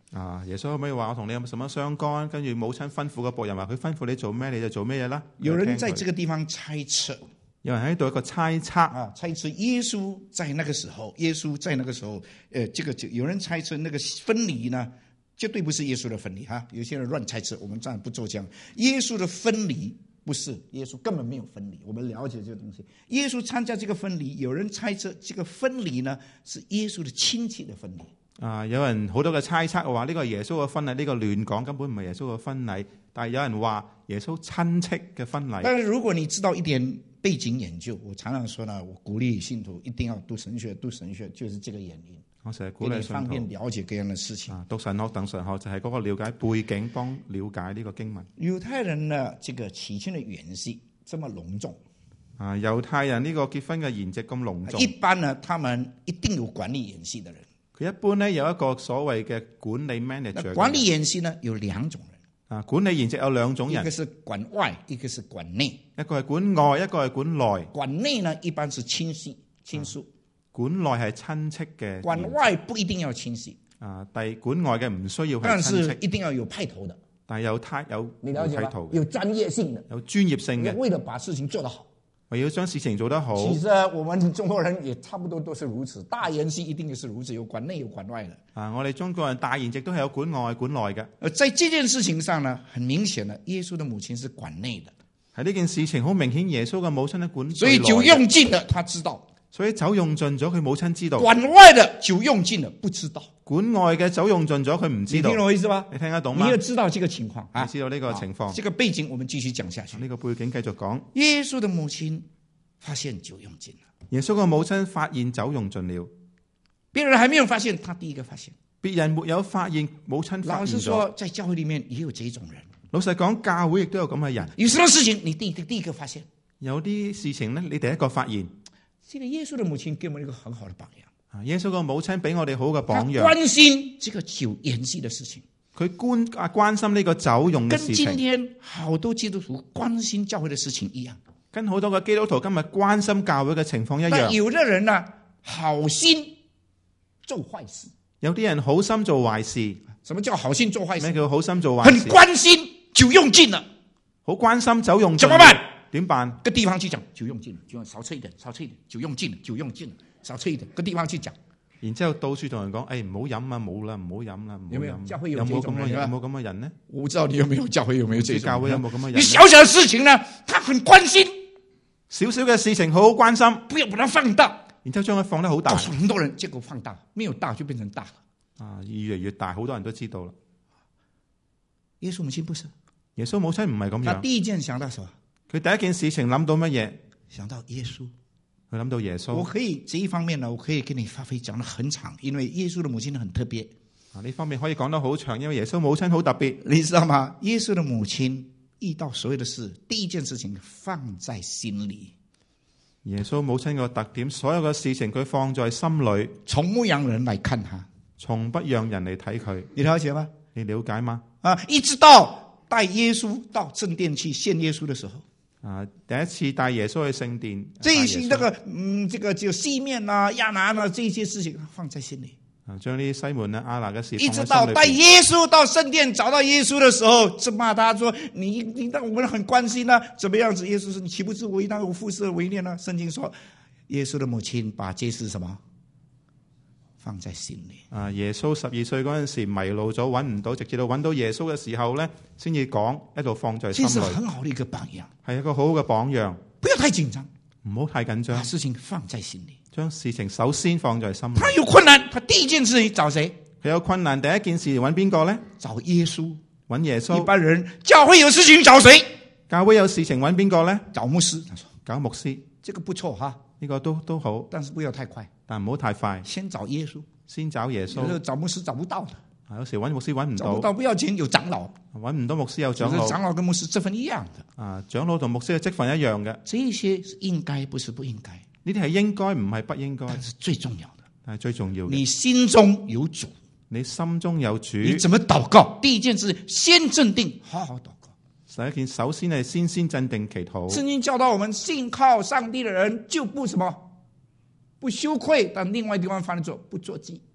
啊，耶穌可唔可以話我同你有什麼相干？跟住母親吩咐個僕人話佢吩咐你做咩你就做咩嘢啦？ 有人在這個地方猜測， 有人喺度一個猜測啊，猜測耶穌在那個時候，耶穌在那個時候，呃，這個有人猜測那個分離呢，絕對不是耶穌的分離哈。有些人亂猜測，我們這樣不做這樣。耶穌的分離不是，耶穌根本沒有分離。我們了解這個東西，耶穌參加這個分離，有人猜測這個分離呢是耶穌的親戚的分離。 啊！有人好多嘅猜測話呢個係耶穌嘅婚禮，呢個亂講，根本唔係耶穌嘅婚禮。但係有人話耶穌親戚嘅婚禮。 但是如果你知道一點背景研究，我常常說呢，我鼓勵信徒一定要讀神學，讀神學就是這個原因。 我成日鼓勵信徒方便了解各樣的事情。 啊，讀神學等神學就係嗰個了解背景，幫了解呢個經文。 猶太人呢，這個起親的筵席這麼隆重。 啊，猶太人呢個結婚嘅筵席咁隆重。 一般呢，他們一定有管理筵席的人。 佢一般咧有一個所謂嘅管理 manager。 管理筵席呢有兩種人。 啊，管理筵席有兩種人， 一個是管外，一個是管內。 一個係管外，一個係管內。 管內呢一般是親戚親屬， 管內係親戚嘅。 管外不一定要親戚。啊， 但管外嘅唔需要係親戚， 但是一定要有派頭的。 但係有派有你了解嗎？ 派頭， 有專業性的， 有專業性嘅， 為了把事情做得好。 為要將事情做得好。 其實我們中國人也差不多都是如此，大筵席一定是如此，有管內有管外的。 啊，我哋中國人大筵席都係有管外管內嘅。 呃，在這件事情上呢，很明顯的，耶穌的母親是管內的。 喺呢件事情好明顯，耶穌嘅母親係管內。 所以酒用盡了，他知道。 所以酒用盡咗，佢母親知道。 管外的酒用盡了，不知道。 管外嘅酒用盡咗，佢唔知道。 你聽我意思嗎？ 你聽得懂嗎？ 你要知道這個情況啊， 你知道呢個情況。 這個背景我們繼續講下去。 呢個背景繼續講。 耶穌的母親發現酒用盡了。 耶穌嘅母親發現酒用盡了， 別人還沒有發現，他第一個發現。 別人沒有發現，母親發現咗。 老實說，在教會裏面也有這種人。 老實講，教會亦都有咁嘅人。 有什麼事情你第一個第一個發現？ 有啲事情呢，你第一個發現。 這個耶穌的母親給我們一個很好的榜樣。 耶穌個母親俾我哋好嘅榜樣。 他關心這個酒筵席的事情。 佢關啊關心呢個酒用嘅事情。 跟今天好多基督徒關心教會的事情一樣。 跟好多嘅基督徒今日關心教會嘅情況一樣。 但有的人呢，好心做壞事。 有啲人好心做壞事。 什麼叫好心做壞事？ 咩叫好心做壞事？ 很關心酒用盡了， 好關心酒用盡。 怎麼辦？ 點辦？ 個地方去講酒用盡了，就少吃一點，少吃一點，酒用盡了，酒用盡了，少吃一點。個地方去講， 然之後到處同人講，誒唔好飲啊，冇啦，唔好飲啦，唔好飲。 有冇有教會有冇咁嘅人？有冇咁嘅人呢？ 我不知道你有沒有教會有沒有這種？ 教會有冇咁嘅人？ 你小小的事情呢，他很關心， 少少嘅事情好好關心， 不要把它放大， 然之後將佢放得好大。 很多人結果放大，沒有大就變成大了。 啊，越嚟越大，好多人都知道啦。 耶穌母親不是， 耶穌母親唔係咁樣。 他第一件想到什麼？ 佢第一件事情諗到乜嘢？ 想到耶穌。 佢諗到耶穌。 我可以這一方面呢，我可以跟你發揮講得很長，因為耶穌的母親很特別。 啊，呢方面可以講得好長，因為耶穌母親好特別， 你知道嗎？耶穌的母親遇到所有的事，第一件事情放在心裏。 耶穌母親個特點，所有嘅事情佢放在心裏， 從不讓人來看他， 從不讓人嚟睇佢。 你了解嗎？ 你了解嗎？ 啊，一直到帶耶穌到聖殿去獻耶穌的時候， 啊，第一次帶耶穌去聖殿， 這些那個嗯，這個就西面啊、亞拿啊這些事情放在心裏。 啊，將呢啲西門啊、亞拿嘅事， 一直到帶耶穌到聖殿找到耶穌的時候，是罵他說：你你讓我們很關心啊，怎麼樣子？耶穌說：你豈不是為那我父事而為念呢？聖經說，耶穌的母親把這事什麼放在心裏。 啊，耶穌十二歲嗰陣時迷路咗，揾唔到，直至到揾到耶穌嘅時候咧，先至講一度放在心裏。 這是很好的一個榜樣， 係一個好好嘅榜樣。 不要太緊張， 唔好太緊張， 把事情放在心裏。 將事情首先放在心裏。 他有困難，他第一件事找誰？ 佢有困難，第一件事揾邊個咧？ 找耶穌。 揾耶穌。 一般人教會有事情找誰？ 教會有事情揾邊個咧？ 找牧師。他說找牧師， 這個不錯哈， 呢個都都好， 但是不要太快， 但唔好太快。 先找耶穌， 先找耶穌。 有時候找牧師找不到的， 有時揾牧師揾唔到， 找不到不要緊，有長老。 揾唔到牧師有長老， 長老跟牧師職分一樣的。 啊，長老同牧師嘅職分一樣嘅。 這些是應該，不是不應該。 呢啲係應該，唔係不應該。 但是最重要的， 但係最重要嘅， 你心中有主， 你心中有主， 你怎麼禱告？第一件事，先鎮定，好好禱告。 第一件，首先係先先鎮定祈禱。 聖經教導我們，信靠上帝的人就不什麼，不羞愧。但另外地方翻譯做不作記。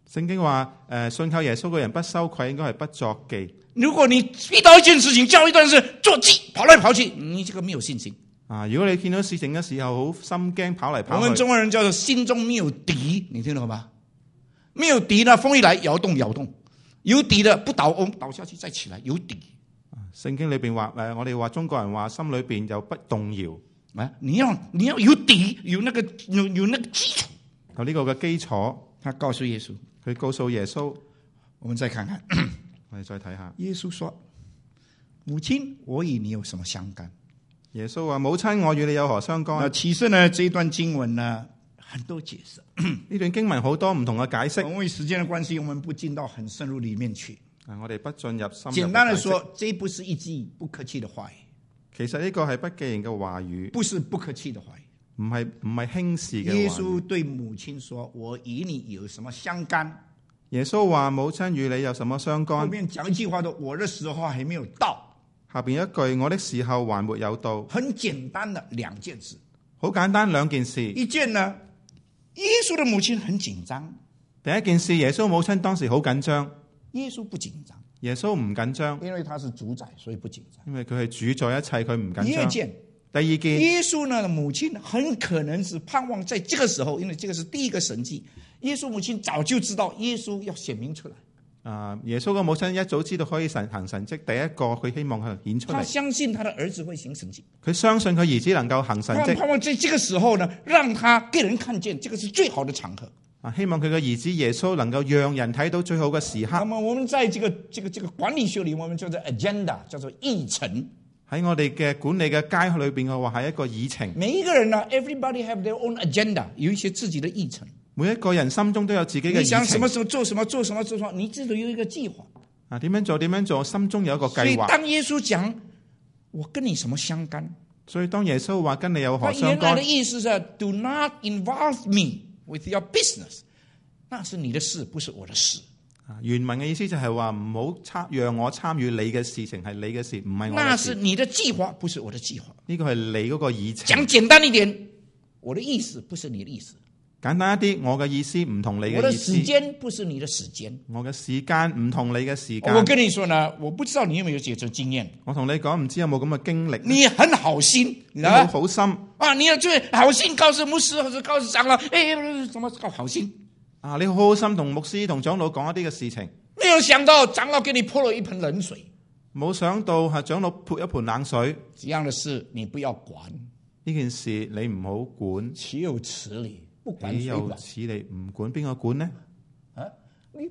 聖經話誒、呃，信靠耶穌嘅人不羞愧，應該係不作記。 如果你遇到一件事情，叫一段事做記，跑來跑去，你這個沒有信心。 啊！如果你見到事情嘅時候好心驚，跑嚟跑去， 我們中國人叫做心中沒有敵，你聽到嗎？沒有敵呢，風一來搖動搖動；有敵的不倒翁，倒下去再起來，有敵。 聖經裏邊話誒，我哋話中國人話心裏邊有不動搖。 啊，你要你要有底，有那個有有那個基礎， 有呢個嘅基礎。 他告訴耶穌， 佢告訴耶穌， 我們再看看， 我哋再睇下。 耶穌說：母親，我與你有什麼相干？ 耶穌話：母親，我與你有何相干？ 其實呢，這一段經文呢，很多解釋。 呢段經文好多唔同嘅解釋。 因為時間的關係，我們不進到很深入裏面去。 啊，我哋不進入深入。 簡單的說，這不是一句不客氣的話語。 其實呢個係不記型嘅話語， 不是不客氣的話語， 唔係唔係輕視嘅話語。 耶穌對母親說：我與你有什麼相干？ 耶穌話：母親與你有什麼相干？ 後面講一句話：我的時候還沒有到。 下邊一句：我的時候還沒有到。 很簡單的兩件事， 好簡單兩件事。 一件呢，耶穌的母親很緊張。 第一件事，耶穌母親當時好緊張。 耶穌不緊張， 耶穌唔緊張， 因為他是主宰，所以不緊張。 因為佢係主宰一切，佢唔緊張。 第二件， 第二件， 耶穌呢母親很可能是盼望在這個時候，因為這個是第一個神蹟，耶穌母親早就知道耶穌要顯明出來。 啊！耶穌嘅母親一早知道可以神行神蹟，第一個佢希望佢顯出嚟。 他相信他的兒子會行神蹟， 佢相信佢兒子能夠行神蹟。 盼望在這個時候呢，讓他給人看見，這個是最好的場合。 啊！希望佢嘅兒子耶穌能夠讓人睇到最好嘅時刻。 那麼我們在這個這個這個管理學裏，我們叫做 agenda，叫做議程。 喺我哋嘅管理嘅階段裏邊嘅話係一個議程。 每一個人呢 ，everybody have their own agenda，有一些自己的議程。 每一個人心中都有自己嘅議程。 你想什麼時候做什麼，做什麼做什麼，你自己有一個計劃。 啊，點樣做點樣做，心中有一個計劃。 所以當耶穌講我跟你什麼相干， 所以當耶穌話跟你有何相干， 他原來的意思是 do not involve me with your business， 那是你的事，不是我的事。 啊，原文嘅意思就係話唔好參讓我參與你嘅事情，係你嘅事，唔係我嘅事。 那是你的計劃，不是我的計劃。 呢個係你嗰個議程。 講簡單一點，我的意思不是你的意思。 簡單一啲，我嘅意思唔同你嘅意思。 我的時間不是你的時間。 我嘅時間唔同你嘅時間。 我跟你說呢，我不知道你有沒有這種經驗。 我同你講，唔知有冇咁嘅經歷。 你很好心， 你好好心啊！你要最好心告訴牧師或者告訴長老，誒，怎麼搞好心啊？你好好心同牧師同長老講一啲嘅事情， 沒有想到長老給你潑了一盆冷水。 冇想到係長老潑一盆冷水。 這樣的事你不要管， 呢件事你唔好管。 豈有此理！不管誰管？ 豈有此理！唔管邊個管呢？ 啊！你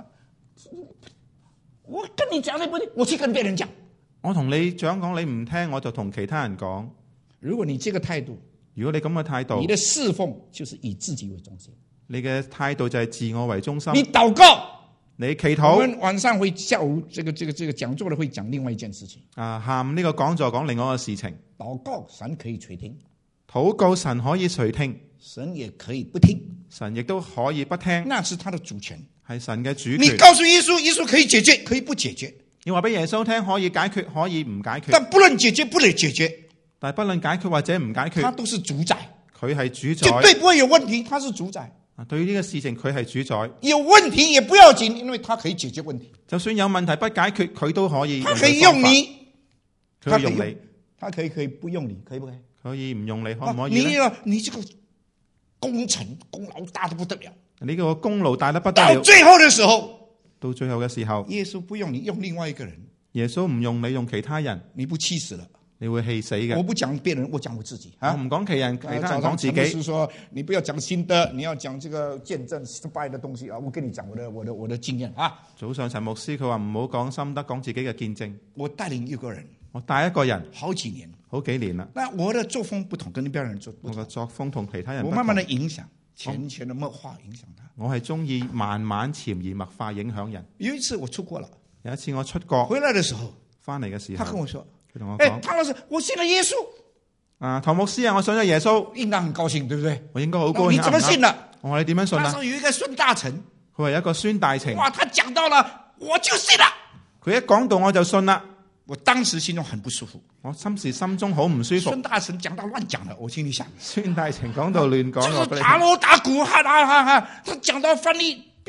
我跟你講你不聽，我去跟別人講。 我同你長講，你唔聽，我就同其他人講。 如果你這個態度， 如果你咁嘅態度， 你的侍奉就是以自己為中心。 你嘅態度就係自我為中心。 你禱告， 你祈禱。 我們晚上會下午這個這個這個講座的會講另外一件事情。 啊，下午呢個講座講另外一個事情。 禱告神可以垂聽， 禱告神可以垂聽， 神也可以不聽， 神亦都可以不聽。 那是他的主權， 係神嘅主權。 你告訴耶穌，耶穌可以解決，可以不解決。 你話俾耶穌聽，可以解決，可以唔解決。 但不論解決不能解決， 但係不論解決或者唔解決， 他都是主宰。 佢係主宰， 絕對不會有問題，他是主宰。 啊，對於呢個事情佢係主宰， 有問題也不要緊，因為他可以解決問題。 就算有問題不解決，佢都可以。 他可以用你， 佢可以用你， 他可以可以不用你，可以不可以？ 可以唔用你，可唔可以？ 你呢？你這個功臣功勞大得不得了， 你個功勞大得不得了。 到最後的時候， 到最後嘅時候， 耶穌不用你，用另外一個人。 耶穌唔用你，用其他人， 你不氣死了？ 你會氣死嘅。 我不講別人，我講我自己。 我唔講其人，其他人講自己。 早上陳牧師說，你不要講心得，你要講這個見證失敗的東西啊！我跟你講我的我的我的經驗啊。 早上陳牧師佢話唔好講心得，講自己嘅見證。 我帶領一個人， 我帶一個人好幾年， 好幾年啦。 那我的作風不同，跟別人做不同。 我嘅作風同其他人不同。 我慢慢的影響，潛潛的默化影響他。 我係中意慢慢潛移默化影響人。 有一次我出國了， 有一次我出國回來的時候， 翻嚟嘅時候， 他跟我說。 佢同我誒， 講， 湯老師，我信了耶穌。 啊，唐牧師啊，我信咗耶穌， 應當很高興，對不對？ 我應該好高興。 你怎麼信的？ 我話你點樣信啊？ 那時候有一個孫大臣， 佢話有一個孫大臣， 哇，他講到了，我就信了。 佢一講到我就信啦。 我當時心中很不舒服， 我心時心中好唔舒服。 孫大臣講到亂講了，我心裏想， 孫大臣講到亂講， 就是打鑼打鼓，哈哈哈哈，他講到翻譯。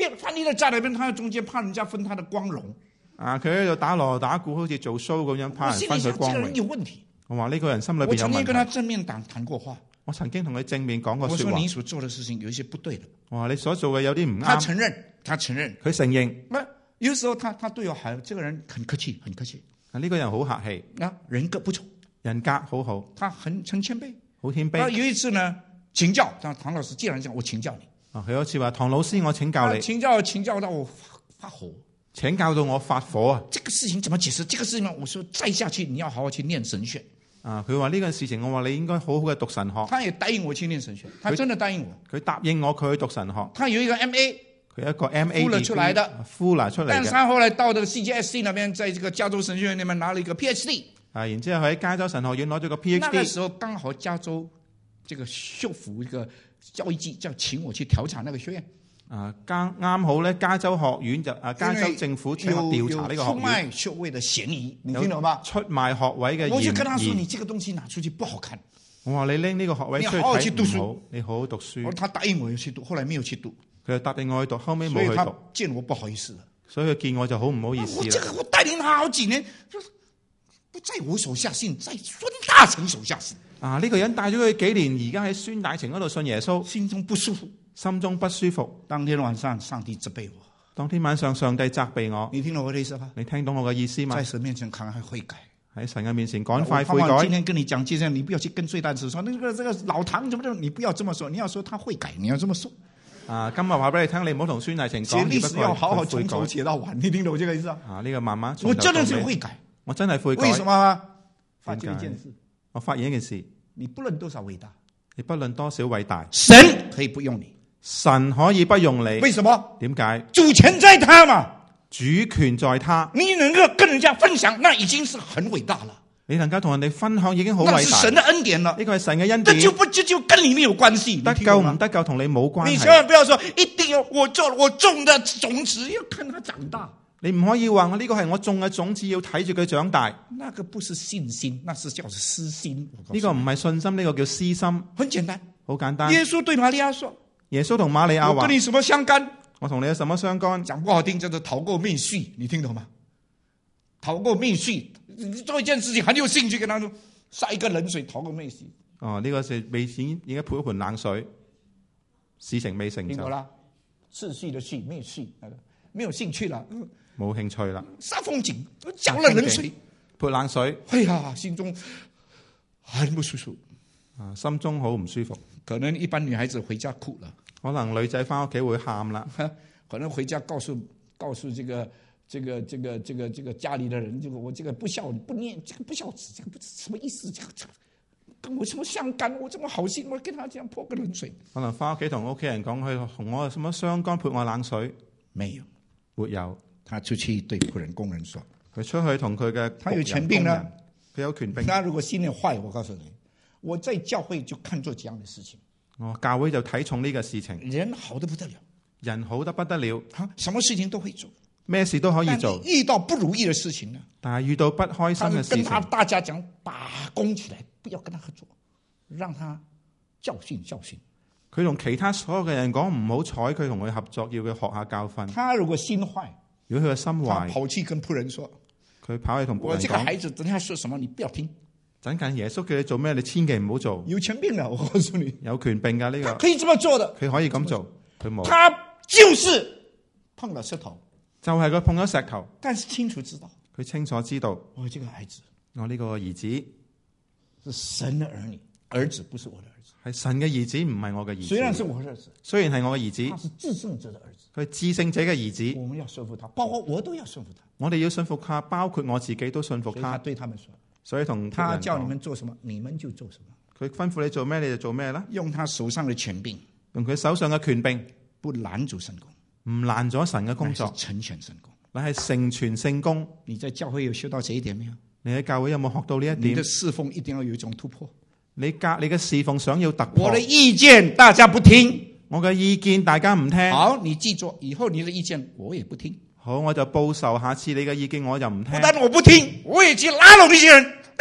變翻譯的在那邊，他中間怕人家分他的光榮。 啊，佢喺度打鑼打鼓，好似做 show 咁樣，怕人分佢光這個人有榮。 問題。 我話呢個人心裏邊有我曾經跟他問題。 正面談談過話。 我曾經同佢正面講過我說說話。 你所做的事情有一些不對的。 我話你所做嘅有啲唔啱。 他承認，他承認。 佢承認。 那有時候他他對我還這個人很客氣，很客氣。 啊，呢個人好客氣。 啊，人格不錯， 人格好好。 他很很謙卑， 好謙卑。 啊，有一次呢，請教，唐唐老師既然這樣，我請教你。 啊，佢有一次話唐老師，我請教你。 請教請教到我發發火， 請教到我發火啊！ 這個事情怎麼解釋？這個事情我說再下去你要好好去念神學。 啊，佢話呢個事情，我話你應該好好嘅讀神學。 他也答應我去念神學，他真的答應我。 佢答應我佢去讀神學。 他有一個 M A， 佢一個 M A 呼了出來的， 呼拿出嚟嘅。 但是他後來到這個 C G S C 那邊，在這個加州神學院那邊拿了一個 P H D。 啊，然之後喺加州神學院攞咗個 P H D。 那個時候剛好加州這個修復一個教育季，就請我去調查那個學院。 啊，啱啱好咧，加州學院就啊，加州政府請我調查呢個學院， 出賣學位的嫌疑，你聽到嗎？ 出賣學位嘅嫌疑。 我就跟他說：你這個東西拿出去不好看。 我話你拎呢個學位出去你好好去讀書， 好，你好好讀書。 他答應我要去讀，後來沒有去讀。 佢就答應我去讀，後尾冇去讀。 所以他見我不好意思了。 所以佢見我就好唔好意思啦。 我這個我帶領他好幾年，不在我手下信，在孫大成手下信。 啊，呢個人帶咗佢幾年，而家喺孫大成嗰度信耶穌， 心中不舒服。 心中不舒服。 當天晚上，上帝責備我。 當天晚上，上帝責備我。 你聽到我的意思嗎？ 你聽懂我嘅意思嗎？ 在神面前趕快悔改。 喺神嘅面前趕快悔改。 今天跟你講，接下來你不要去跟最大子說，那個這個老唐怎麼怎麼，你不要這麼說，你要說他悔改，你要這麼說。 啊，今日話俾你聽，你唔好同孫大成講。 寫歷史要好好從頭寫到完，你聽懂這個意思啊？ 啊，呢個慢慢。 我真的是悔改， 我真係悔改。 為什麼啊？發現一件事， 我發現一件事， 你不論多少偉大， 你不論多少偉大， 神可以不用你。 神可以不用你， 為什麼？ 點解？ 主權在他嘛， 主權在他。 你能夠跟人家分享，那已經是很偉大了。 你能夠同人哋分享已經好偉大。 那是神的恩典了， 呢個係神嘅恩典。 這就不這就跟你沒有關係。 得救唔得救同你冇關係。 你千萬不要說一定要我做我種的種子，要看他長大。 你唔可以話我呢個係我種嘅種子，要睇住佢長大。 那個不是信心，那是叫私心。 呢個唔係信心，呢個叫私心。 很簡單， 好簡單。 耶穌對瑪利亞說。 耶穌同瑪利亞話： 我跟你什麼相干？ 我同你有什麼相干？ 講不好聽叫做討過命續，你聽懂嗎？討過命續，你做一件事情很有興趣，跟他說撒一個冷水，討過命續。 哦，呢、這個是未已已經潑一盆冷水，事情未成就。 聽過啦，次序的序，命續，沒有興趣啦， 冇興趣啦。 殺風景，澆了冷水， 潑冷水。 哎呀，心中很不舒服。 啊，心中好唔舒服。 可能一般女孩子回家哭了， 可能女仔翻屋企會喊啦， 可能回家告訴告訴這個這個這個這個這個家裏的人，這個我這個不孝不念，這個不孝子，這個不什麼意思？這個這個跟我什麼相干？我這麼好心，我跟他這樣潑個冷水。 可能翻屋企同屋企人講，佢同我有什麼相干潑我冷水？ 沒有， 沒有。 他出去對僕人工人說， 佢出去同佢嘅他有權柄啦， 佢有權柄。 他如果心裏壞，我告訴你。我在教會就看做這樣的事情， 哦，教會就睇重呢個事情。 人好得不得了， 人好得不得了， 哈，什麼事情都會做， 咩事都可以做。 遇到不如意的事情呢？ 但係遇到不開心嘅事情， 跟他大家講，把攻起來，不要跟他合作，讓他教訓教訓。 佢同其他所有嘅人講，唔好睬佢，同佢合作，要佢學下教訓。 他如果心壞， 如果佢嘅心壞， 跑去跟僕人說， 佢跑去同僕人講， 我這個孩子等下說什麼，你不要聽。 等緊耶穌叫你做咩，你千祈唔好做。 有權柄的，我告訴你， 有權柄噶呢個， 可以這麼做的， 佢可以咁做，佢冇。 他就是碰了石頭， 就係佢碰咗石頭， 但是清楚知道， 佢清楚知道， 我這個孩子， 我呢個兒子是神的兒女，兒子不是我的兒子， 係神嘅兒子，唔係我嘅兒子。 雖然是我的兒子， 雖然係我嘅兒子， 他是至聖者的兒子， 佢係至聖者嘅兒子， 我們要順服他，包括我都要順服他。 我哋要信服他，包括我自己都信服他。 他對他們說。 所以同他叫你們做什麼，你們就做什麼。 佢吩咐你做咩，你就做咩啦。 用他手上的權柄， 用佢手上嘅權柄， 不攔阻神工， 唔攔咗神嘅工作， 成全神工， 乃係成全聖工。 你在教會有學到這一點沒有？ 你喺教會有冇學到呢一點？ 你的侍奉一定要有一種突破。 你教你嘅侍奉想要突破。 我的意見大家不聽， 我嘅意見大家唔聽。 好，你記住，以後你的意見我也不聽。 好，我就報仇。下次你嘅意見我就唔聽。 不但我不聽，我也去拉攏這些人。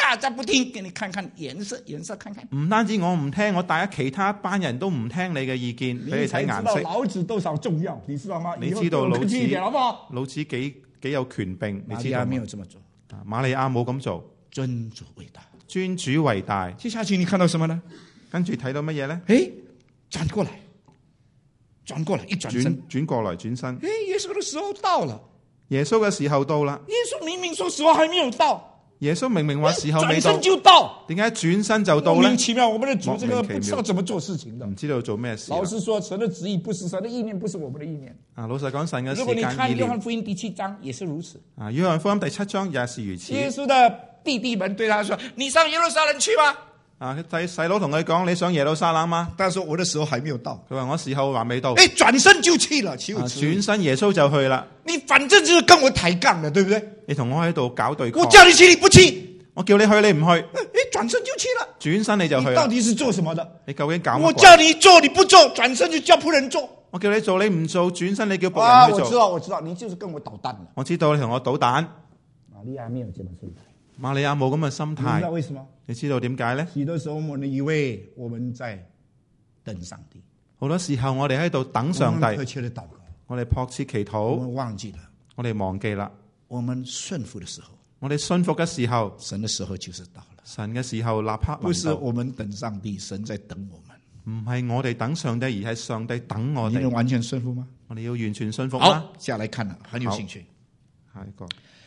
大家不聽，給你看看顏色，顏色看看。 唔單止我唔聽，我帶咗其他班人都唔聽你嘅意見，俾你睇顏色。 老子多少重要，你知道嗎？ 你知道老子一點好不好？ 老子幾幾有權柄，你瑪利亞知道嗎？ 沒有這麼做， 瑪利亞冇咁做， 尊主為大， 尊主為大。 接下去你看到什麼呢？ 跟住睇到乜嘢咧？ 誒，轉過來，轉過來，一轉身， 轉轉過來轉身。 誒，耶穌的時候到了， 耶穌嘅時候到啦。 耶穌明明說時候還沒有到。 耶穌明明話時候未到， 轉身就到， 點解轉身就到莫咧？ 名其妙，我們的主這個莫名其妙不知道怎麼做事情的。 唔知道做咩事啊。 老實說，神的旨意不是神的意念，不是我們的意念。 啊，老實講，神嘅如果你時間意看約翰念福音第七章也是如此。 啊，約翰福音第七章也是如此。 耶穌的弟弟們對他說：你上耶路撒冷去嗎？ 啊，細細佬同佢講：你上耶路撒冷嗎？ 他說：我的時候還沒有到。 佢話我時候還未到。 誒，轉身就去了，豈有啊， 此理！ 轉身耶穌就去啦。 你反正就是跟我抬槓的，對不對？ 你同我喺度搞對抗。 我叫你去，你不去。 我叫你去，你唔去。 誒，轉身就去了。 轉身你就去啦。 你到底是做什麼的？ 你究竟搞乜鬼？ 我叫你做，你不做，轉身就叫僕人做。 我叫你做，你唔做，轉身你叫僕啊， 人去做。 我知道，我知道，你就是跟我搗蛋了。 我知道你同我搗蛋。 瑪利亞沒有這麼心態。 瑪利亞冇咁嘅心你知道態， 為什麼？ 你知道點解咧？ 許多時候我們以為我們在等上帝， 好多時候我哋喺度等上我們迫帝， 切的禱告， 我哋迫切祈我禱， 們忘記了， 我哋忘記啦。 我們順服的時候， 我哋信服嘅時候， 神的時候就是到了。 神嘅時候立刻不是臨到。 我們等上帝，神在等我們。 唔係我哋等上帝，而係上帝等我哋。 你能完全順服嗎？ 我哋要完全信服嗎？ 好，下來看了，很有興趣。 下一個，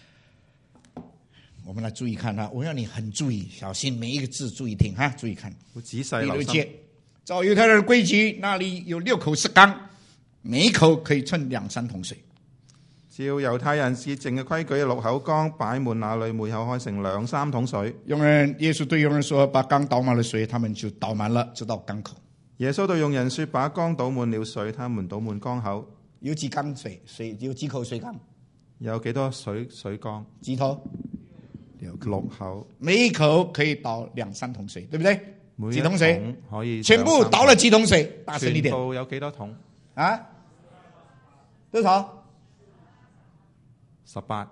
我們來注意看哈，我要你很注意，小心每一個字，注意聽哈，注意看。 要仔細第六留心。 節，照猶太人的規矩，那裡有六口石缸，每一口可以盛兩三桶水。 照猶太人潔淨嘅規矩，六口缸擺滿那裡，每口開成兩三桶水。 傭人，耶穌對傭人說：把缸倒滿了水，他們就倒滿了，直到缸口。 耶穌對用人說：把缸倒滿了水，他們倒滿缸口。 有幾缸水？水有幾口水缸？ 有幾多水水缸？ 幾頭？ 六口， 每一口可以倒兩三桶水，對不對？ 每一幾桶水？ 桶可以全部倒了幾桶水？大聲一點！ 全部有幾多桶？ 啊？多少？ 十八，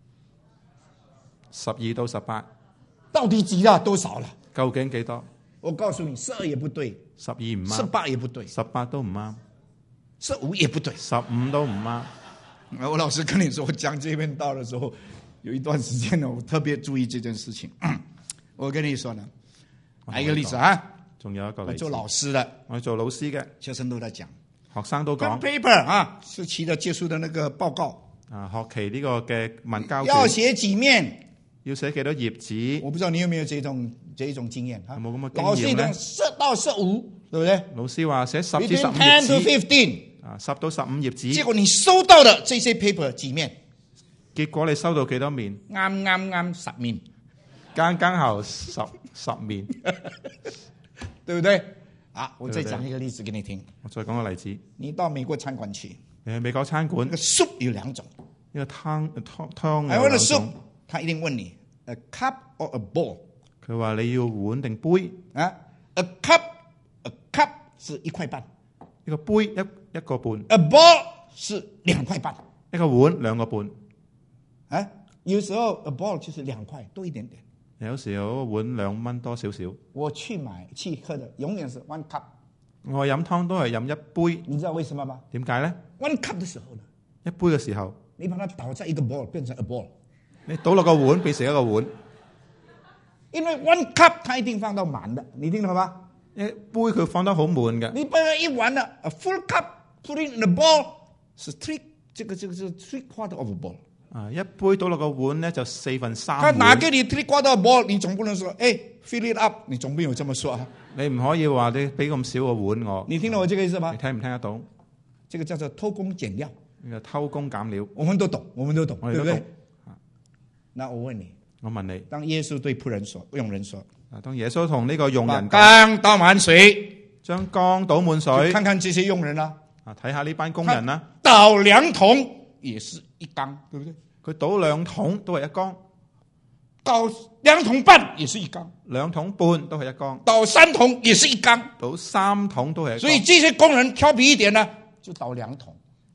十二到十八。 到底幾啦？多少了？ 究竟幾多？ 我告訴你，十二也不對， 十二唔啱， 十八也不對， 十八都唔啱， 十五也不對。 十五都唔啱。 我老實跟你說，我講這篇道的時候，有一段時間呢，我特別注意這件事情。我跟你說呢，還有一個例子啊， 仲有一個例子。 我做老師的， 我做老師嘅， 學生都在講， 學生都跟講 paper 啊，是期的結束的那個報告。 啊，學期呢個嘅文交要卷寫幾面？ 要寫幾多頁紙？ 我不知道你有沒有這種這一種經驗哈？ 有冇咁嘅經驗老師呢講十到十五，對不對老師話寫十至十五 ？Between 頁 ten to 紙， fifteen， 啊，十到十五頁紙。 結果你收到的這些 paper 幾面？ 結果你收到幾多面？ 啱啱啱十面， 間間後十十面， 對不對？啊，我再對不對講一個例子給你聽。 我再講個例子。 你到美國餐館去， 你去美國餐館那個 soup 有兩種。 呢個湯湯湯 I 有 want a 兩 soup， 種。 他一定問你 a cup or a bowl 佢話你要碗定杯？ 啊 ？A cup a cup 是一塊半一個杯一一個半， ，a bowl 是兩塊半一個碗兩個半。 啊。有時候 a bowl 就是兩塊多一點點。 有時候碗兩蚊多少少。 我去買去喝的永遠是 one cup。 我飲湯都係飲一杯， 你知道為什麼嗎點解咧？ ？one cup 的時候呢， 一杯嘅時候， 你把它倒在一個 bowl 變成 a bowl， 你倒落個碗變成一個碗。 因為 one cup 它一定放到滿的，你聽到嗎？ 一杯佢放得好滿嘅。 你把它一碗呢 a full cup put in the bowl 是 three，這個這個是 three quarter of a bowl。 啊，一杯倒落個碗咧就四分三他碗。 拿給你 three quarter of a bowl，你總不能說，哎 fill it up，你總沒有這麼說啊。 你唔可以話你俾咁少個碗我。 你聽到我這個意思你嗎？ 聽唔聽得到？ 這個叫做偷工減料。 呢個偷工減料， 我們都懂，我們都懂， 我哋都懂對不對？那我問你， 我問你， 當耶穌對僕人說，用人說， 啊，當耶穌同呢個用把人講， 缸倒滿水， 將缸倒滿水， 看看這些用人啦、 啊，睇下呢班工人啦， 倒兩桶也是一缸，對不對？ 佢倒兩桶都係一缸， 倒兩桶半也是一缸， 兩桶半都係一缸， 倒三桶也是一缸。 倒三桶都係一缸。 所以這些工人調皮一點呢，就倒兩桶。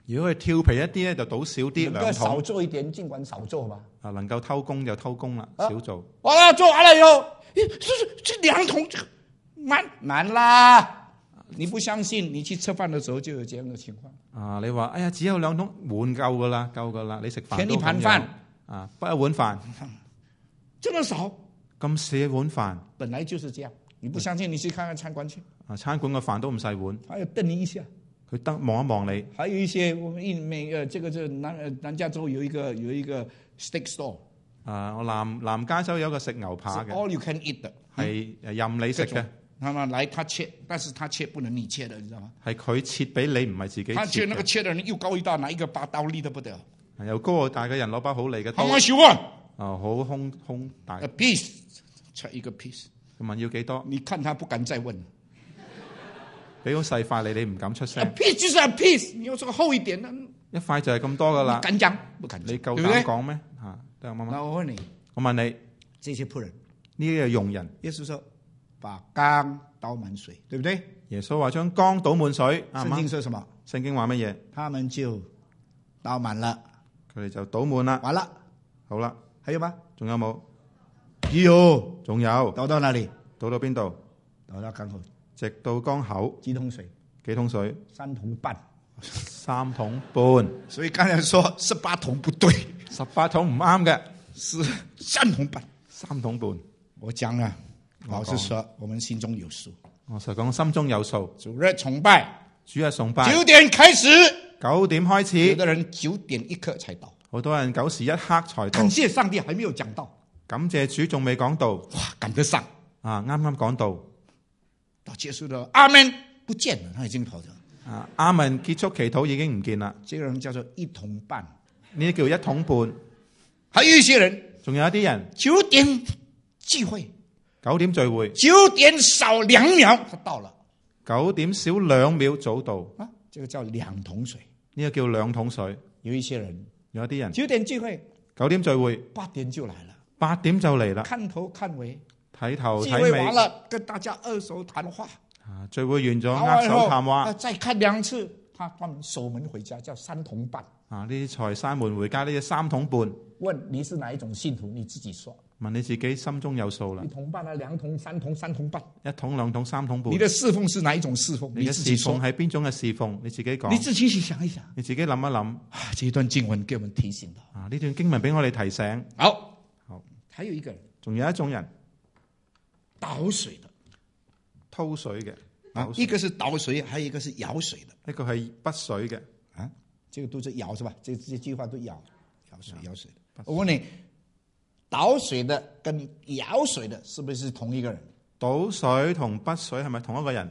如果佢調皮一啲咧，就倒少啲能夠兩少桶。 做一點，盡管少做吧。 啊，能夠偷工就偷工啦， 啊少做。 好了，做完了以後，咦這這兩桶，這個難難啦！你不相信，你去吃飯的時候就有這樣的情況。 啊，你話哎呀，只有兩桶滿夠噶啦，夠噶啦，你食飯填一都咁樣盤飯啊，不一碗飯這麼少， 咁少碗飯本來就是這樣。你不相信，你去看看餐館去， 啊，餐館嘅飯都唔細碗， 他要瞪你一下。 佢得望一望你。 還有一些我們印美呃，這個這南呃南加州有一個有一個 steak store， 啊，我南南加州有一個食牛扒是嘅， all you can eat 的， 係誒任你食嘅， 他們來他切，但是他切不能你切的，你知道嗎？ 係佢切俾你，唔係自己他切那個切嘅。 切的人又高又大，拿一個把刀利得不得。 又高又大嘅人攞把好利嘅刀， How much you want？ 啊，好胸胸大 A。piece，切一個 piece。 佢問要幾多？ 你看他不敢再問。 俾好細塊你，你唔敢出 A 聲。 piece 就是 a piece，你要這個厚一點，那你一塊就係咁多噶啦， 敢講不敢講？ 你夠對不對膽？講咩？嚇，得媽媽。 那我問你， 我問你， 這些僕人， 呢啲係用人。 耶穌說把缸倒滿水，對不對？ 耶穌話將缸倒滿水，啱唔聖經啱？ 說什麼？ 聖經話乜嘢？ 他們就倒滿了， 佢哋就倒滿啦。 完了， 好啦， 還有嗎？ 仲有冇？ 有， 仲有， 倒到哪裡？ 倒到邊度？ 倒到缸口， 直到缸口， 幾桶水？ 幾桶水？ 三桶半。 三桶半。 所以剛才說十八桶不對， 十八桶唔啱嘅， 是三桶半。 三桶半。 我講了， 我講老實說，我們心中有數。 我實講心中有數。 主日崇拜主日崇拜九點開始， 九點開有始， 的人九點一刻才到。 好多人九時一刻才到感。謝上帝還沒有講到， 感謝主仲未講到， 哇，趕得上。 啊，啱啱講到， 到結束了，阿門，不見了，他已經跑咗。 啊，阿文結束祈禱已經唔見啦， 這個人叫做一桶半。 呢啲叫一桶半。 還有一些人仲有一啲人九點聚會， 九點聚會， 九點少兩秒他到了九點少兩秒早到， 啊，這個叫兩桶水。 呢個叫兩桶水。 有一些人有一啲人九點聚會， 九點聚會， 八點就來了， 八點就嚟啦， 看頭看尾， 睇頭睇聚會完尾。 了跟大家握手談話。 啊，聚會完咗談握手完以後談話。 呃再看兩次，他專門守門回家，叫三桶半。 啊，呢啲財閂門回家，呢啲三桶半。 問你是哪一種信徒，你自己說。 問你自己心中有數啦一，桶半啊，兩桶、三桶、三桶半。 一桶兩桶三桶半。 你的侍奉是哪一種侍奉？ 你嘅自己說侍奉。係邊種嘅侍奉？你自己講。 你自己去想一想。 你自己諗一諗。 啊，這一段經文給我們提醒到。 啊，呢段經文俾我哋提醒。 好， 好， 還有一個人仲有一種人倒水的偷水嘅， 啊，一個是倒水，還有一個是舀水的一個係筆水嘅。 啊，這個都是舀是吧？這這句話都舀，舀水舀水的。 啊我問你，倒水的跟舀水的是不是同一個人？ 倒水同筆水係咪同一個人？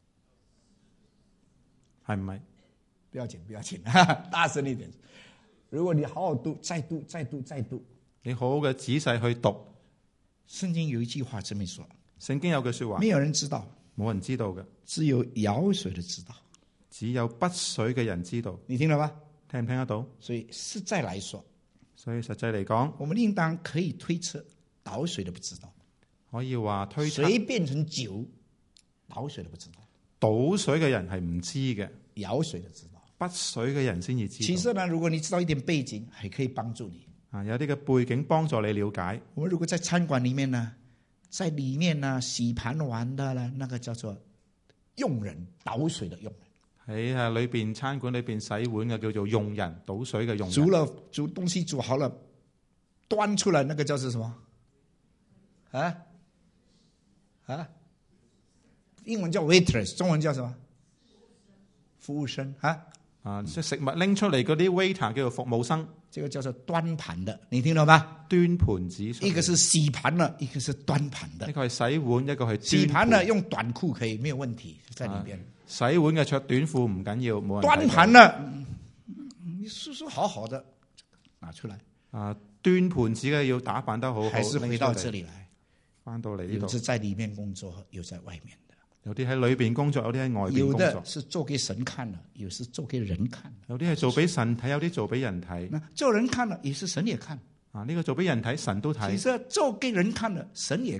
係唔係？ 不要緊，不要緊，哈哈，大聲一點。如果你好好讀，再讀，再讀，再讀。 你好好嘅仔細去讀。 聖經有一句話這麼說： 聖經有句說話， 沒有人知道， 冇人知道嘅， 只有舀水的知道。 只有筆水嘅人知道。 你聽了吧？ 聽唔聽得到？ 所以實在來說， 所以實際嚟講， 我們應當可以推測，倒水的不知道， 可以話推測水變成酒，倒水的不知道， 倒水嘅人係唔知嘅， 舀水的知道。 筆水嘅人先至知道。 其實呢，如果你知道一點背景，還可以幫助你。 啊，有啲嘅背景幫助你了解。 我們如果在餐館裡面呢，在裡面呢洗盤玩的呢，那個叫做用人，倒水的用人。 喺啊裏邊餐館裏邊洗碗嘅叫做用人，倒水嘅用人。 煮了煮東西煮好了，端出來那個叫做什麼？啊啊，英文叫 waitress，中文叫什麼？服務生啊。 啊，即係食物拎出嚟嗰啲 waiter 叫做服務生， 這個叫做端盤的，你聽到嗎？ 端盤子。 一個是洗盤的，一個是端盤的一。個係洗碗，一個係洗盤端呢用短褲可以，沒有問題，在裡邊。 啊洗碗嘅着短褲唔緊要，冇人睇到。 端盤呢，嗯你梳梳好好的拿出來， 啊，端盤子嘅要打扮得好好， 還是回到這拎出嚟裡來。 翻到嚟呢有度。 是在裡面工作，有在外面的。 有啲喺裏邊工作，有啲喺外邊有工作的。是做給神看的，有是做給人看的。 有啲係做俾神睇，有啲做俾人睇。 那做人看了，也是神也看。 啊，呢個做俾人睇，神都其睇。 實做給人看的，神也看。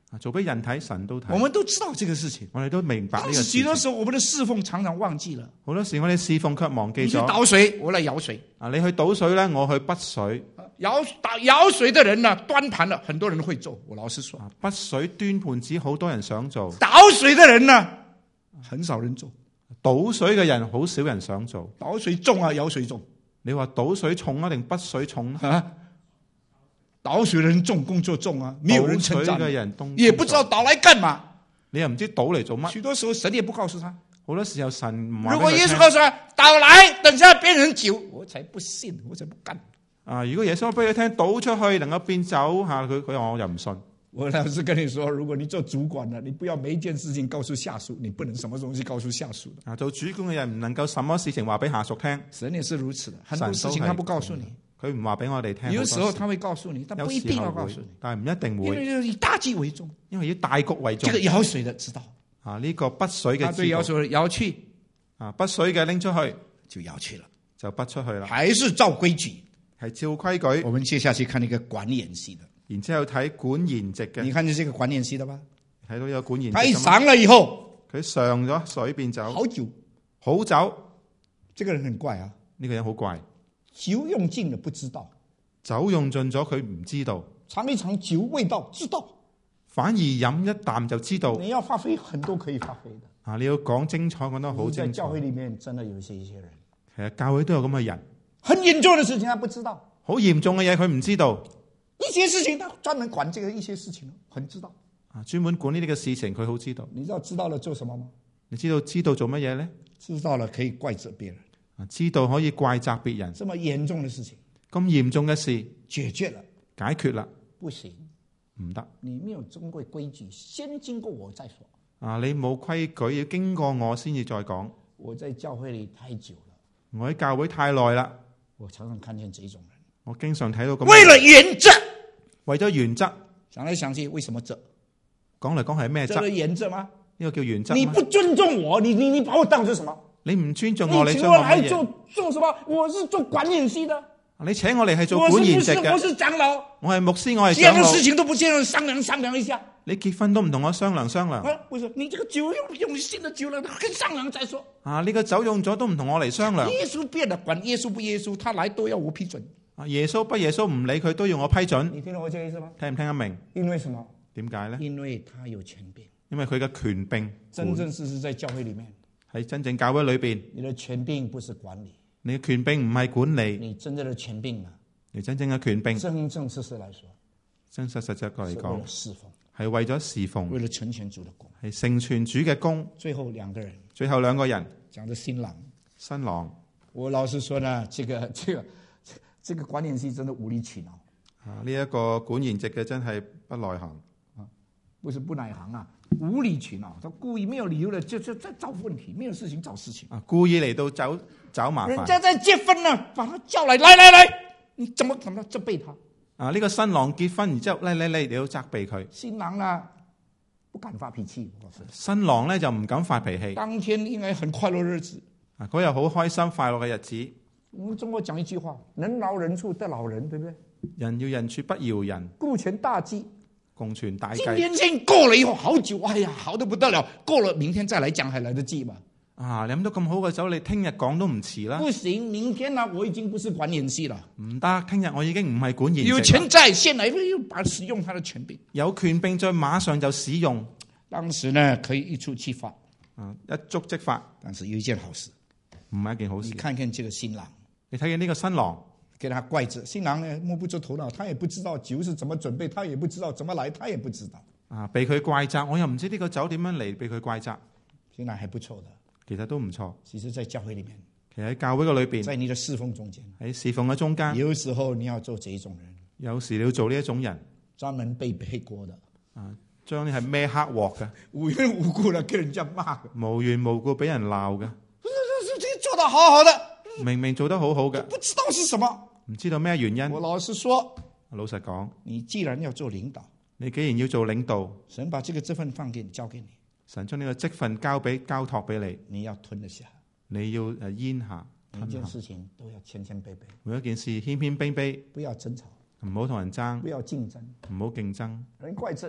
做俾人睇，神都睇。 我們都知道這個事情， 我哋都明白呢個事情。 許多時候我們的侍奉常常忘記了。 好多時我哋侍奉卻忘記你去咗。 倒水，我來舀水。 啊，你去倒水咧，我去滗水。 舀打舀水的人呢，端盤了，很多人會做。我老實說， 滗水端盤子，好多人想做。 倒水的人呢，很少人做。 倒水嘅人好少人想做。 倒水重啊，舀水重。 你話倒水重啊，定滗水重啊？ 倒水的人重，工作重啊，沒有人稱讚嘅人都也不知道倒來幹嘛。 你又唔知倒嚟做乜？ 許多時候神也不告訴他。 好多時候神唔話俾佢聽。 如果耶穌告訴他倒來，等下變成酒，我才不信，我才不幹。 啊！如果耶穌俾佢聽倒出去能夠變酒吓，佢佢話我又唔信。 我老實跟你說，如果你做主管的，你不要每一件事情告訴下屬，你不能什麼東西告訴下屬的。 啊，做主管嘅人唔能夠什麼事情話俾下屬聽。 神也是如此的，很多事情他不告訴你。 佢唔話俾我哋聽。 有時候他會告訴你，但不一定要告訴你。 但係唔一定會。 因為以大局為重， 因為以大局為重。 這個舀水的知道。啊， 呢個滗水嘅知道。 他對舀水舀去， 啊，滗水嘅拎出去就舀去了， 就滗出去啦。 還是照規矩， 係照規矩。 我們接下去看一個管筵席的， 然之後睇管筵席嘅。 你看見這個管筵席的吧？ 睇到呢個管筵席。 他一上了以後， 佢上咗水變酒。 好酒， 好酒。 這個人很怪啊， 呢個人好怪。 酒用盡了不知道。 酒用盡咗，佢唔知道。 嘗一嘗酒味道，知道。 反而飲一啖就知道。 你要發揮，很多可以發揮的。 啊，你要講精彩，講得好精彩。 在教會裏面真的有一些一些人， 其實教會都有咁嘅人。 很嚴重的事情他不知道， 好嚴重嘅嘢佢唔知道。 一些事情他專門管這個一些事情，很知道。 啊，專門管呢啲嘅事情，佢好知道。 你知道知道了做什麼嗎？ 你知道知道做乜嘢咧？ 知道了可以怪責別人。 啊，知道可以怪責別人。 這麼嚴重的事情。 咁嚴重嘅事解決了， 解決啦， 不行， 唔得。 你沒有經過規矩，先經過我再說。 啊，你冇規矩，要經過我先至再講。 我在教會裏太久了， 我喺教會太耐啦， 我常常看見這種人。 我經常睇到咁。 為了原則， 為咗原則， 想來想去，為什麼則？ 講嚟講去係咩則？ 這個原則嗎？ 呢個叫原則。 你不尊重我，你你你把我當作什麼？ 你唔尊重我，你請我來做做什麼？我是做管筵席的。 你請我嚟係做管筵席嘅。 我是長老， 我係牧師，我係長老。 這樣的事情都不見商量商量一下。 你結婚都唔同我商量商量。 啊，不是，你這個酒用用新的酒了，跟商量再說。 啊，呢個酒用咗都唔同我嚟商量。 耶穌變了，管耶穌不耶穌，他來都要我批准。 啊，耶穌不耶穌唔理佢都要我批准。 你聽到我這個意思嗎？ 聽唔聽得明？ 因為什麼？ 點解咧？ 因為他有權柄。 因為佢嘅權柄。 真正是是在教會裏面。 喺真正教會裏邊。 你的權柄不是管理。 你嘅權柄唔係管理。 你真正的權柄啊？ 你真正嘅權柄。 真正實實來說。 真實實際嚟講。 侍奉。 係為咗侍奉。 為了成全主的功。 係成全主嘅功。 最後兩個人。 最後兩個人。 講的新郎。 新郎。 我老實說呢，這個這個這個管筵席真的無理取鬧。 啊，呢一個管筵席嘅真係不內行。 啊，不是不內行啊。無理取鬧，他故意沒有理由的就就在找問題，沒有事情找事情啊！故意嚟到找找麻煩。 人家在結婚呢，把他叫來，來來來，你怎麼怎麼責備他？ 啊！呢、這個新郎結婚，然之後嚟嚟嚟，你要責備佢。 新郎啊，不敢發脾氣。 新郎咧就唔敢發脾氣。 當天應該很快樂日子。 啊！嗰日好開心快樂嘅日子。 我們中國講一句話：人勞人處得勞人，對不對？ 人要人處不饒人， 顧全大計。 共存大計。 今天先過了以後好久，哎呀，好得不得了。過了明天再來講，還來得及嘛？ 啊，飲到咁好嘅酒，你聽日講都唔遲啦。 不行，明天呢，我已經不是管筵席了。 唔得，聽日我已經唔係管筵席。 有權在，先來又把使用他的權柄。 有權並在，馬上就使用。 當時呢，可以一觸即發。 啊，一觸即發。 但是有一件好事， 唔係一件好事。 你看看這個新郎， 你睇見呢個新郎。 給他怪責，新郎呢摸不出頭腦，他也不知道酒是怎麼準備，他也不知道怎麼來，他也不知道。 啊，被佢怪責，我又唔知呢個酒點樣嚟，被佢怪責。 新郎還不錯的， 其實都唔錯。 其實，在教會裏面， 其實喺教會嘅裏邊， 在你的侍奉中間， 喺侍奉嘅中間， 有時候你要做這一種人， 有時你要做呢一種人， 專門被背鍋的， 啊，將你係孭黑鑊嘅， 無緣無故的跟人家罵， 無緣無故俾人鬧嘅， 做得好好的， 明明做得好好嘅， 不知道是什麼。 唔知道咩原因。 我老實說， 老實講， 你既然要做領導， 你既然要做領導， 神把這個職份放給你，交給你， 神將呢個職份交俾交託俾你， 你要吞得下， 你要誒咽下， 每件事情都要謙謙卑卑， 每一件事謙謙卑卑， 不要爭吵， 唔好同人爭， 不要競爭， 唔好競爭， 人怪責你，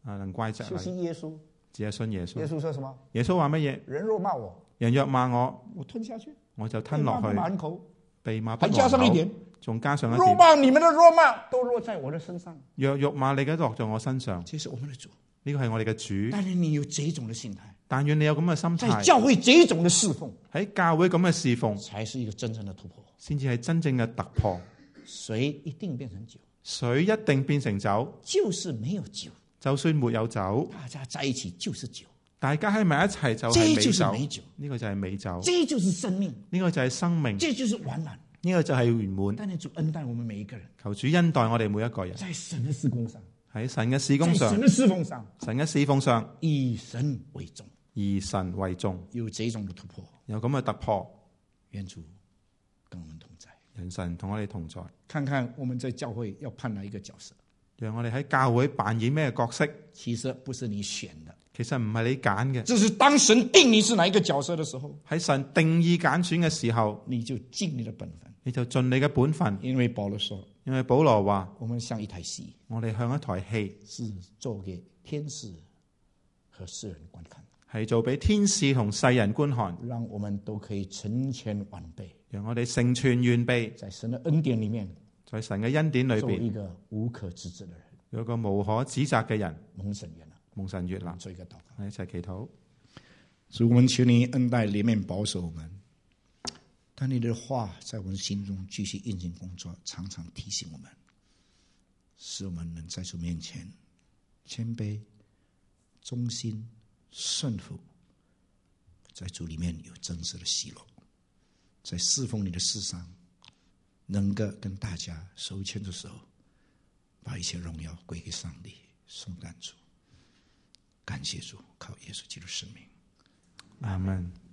啊能乖隻就是禮， 耶穌。 只係信耶耶穌。 穌說什麼？ 耶穌話乜嘢？ 人若罵我， 人若罵我， 我吞下去， 我就吞落被罵不去， 滿口， 被罵不還加上一還口， 點， 仲加上一若點， 罵你們的若罵都落在我的身上。 若辱罵你嘅落在我身上， 這是我們的主。 呢個係我哋嘅主。 但是你有這種的心態， 但願你有咁嘅心在態， 教會這種的侍奉， 喺教會咁嘅侍奉， 才是一個真正的突破。 先至係真正嘅突破。 水一定變成酒， 水一定變成酒， 就是沒有酒， 就算沒有酒， 大家在一起就是酒， 大家喺埋一齊就係這美就是美酒。 酒， 呢個就係美酒， 這就是生命， 呢個就係生命， 這就是完滿。 呢個就係圓滿。 但願主恩待我們每一個人， 求主恩待我哋每一個人， 在神的事工上， 喺神嘅事工上在神，的侍奉上， 神嘅侍奉上， 以神為重， 以神為重， 有這種的突破。 有咁嘅突破。 願主跟我們同在。 人神同我哋同在， 看看我們在教會要扮哪一個角色， 讓我哋喺教會扮演咩角色？ 其實不是你選的， 其實唔係你揀嘅， 這是當神定你是哪一個角色的時候， 喺神定義揀選嘅時候， 你就盡你的本分。 你就盡你嘅本分。 因為保羅說， 因為保羅話： 我們像一台戲， 我哋向一台戲， 是做給天使和世人觀看， 係做俾天使同世人觀看， 讓我們都可以成全完備， 讓我哋成全完備， 在神的恩典裏面， 在神嘅恩典裏做一邊， 個無可指責的人。 有個無可指責嘅人， 蒙神悅納， 蒙神悅納。 做一個禱告。 我哋一齊祈禱。 主，我們求你恩待憐憫保守我們，但你的話在我們心中繼續運行工作，常常提醒我們，使我們能在主面前謙卑、忠心、順服，在主裏面有真實的喜樂，在侍奉你的事上，能夠跟大家手牽着手，把一切榮耀歸給上帝，頌讚主，感謝主，靠耶穌基督聖名。 阿門。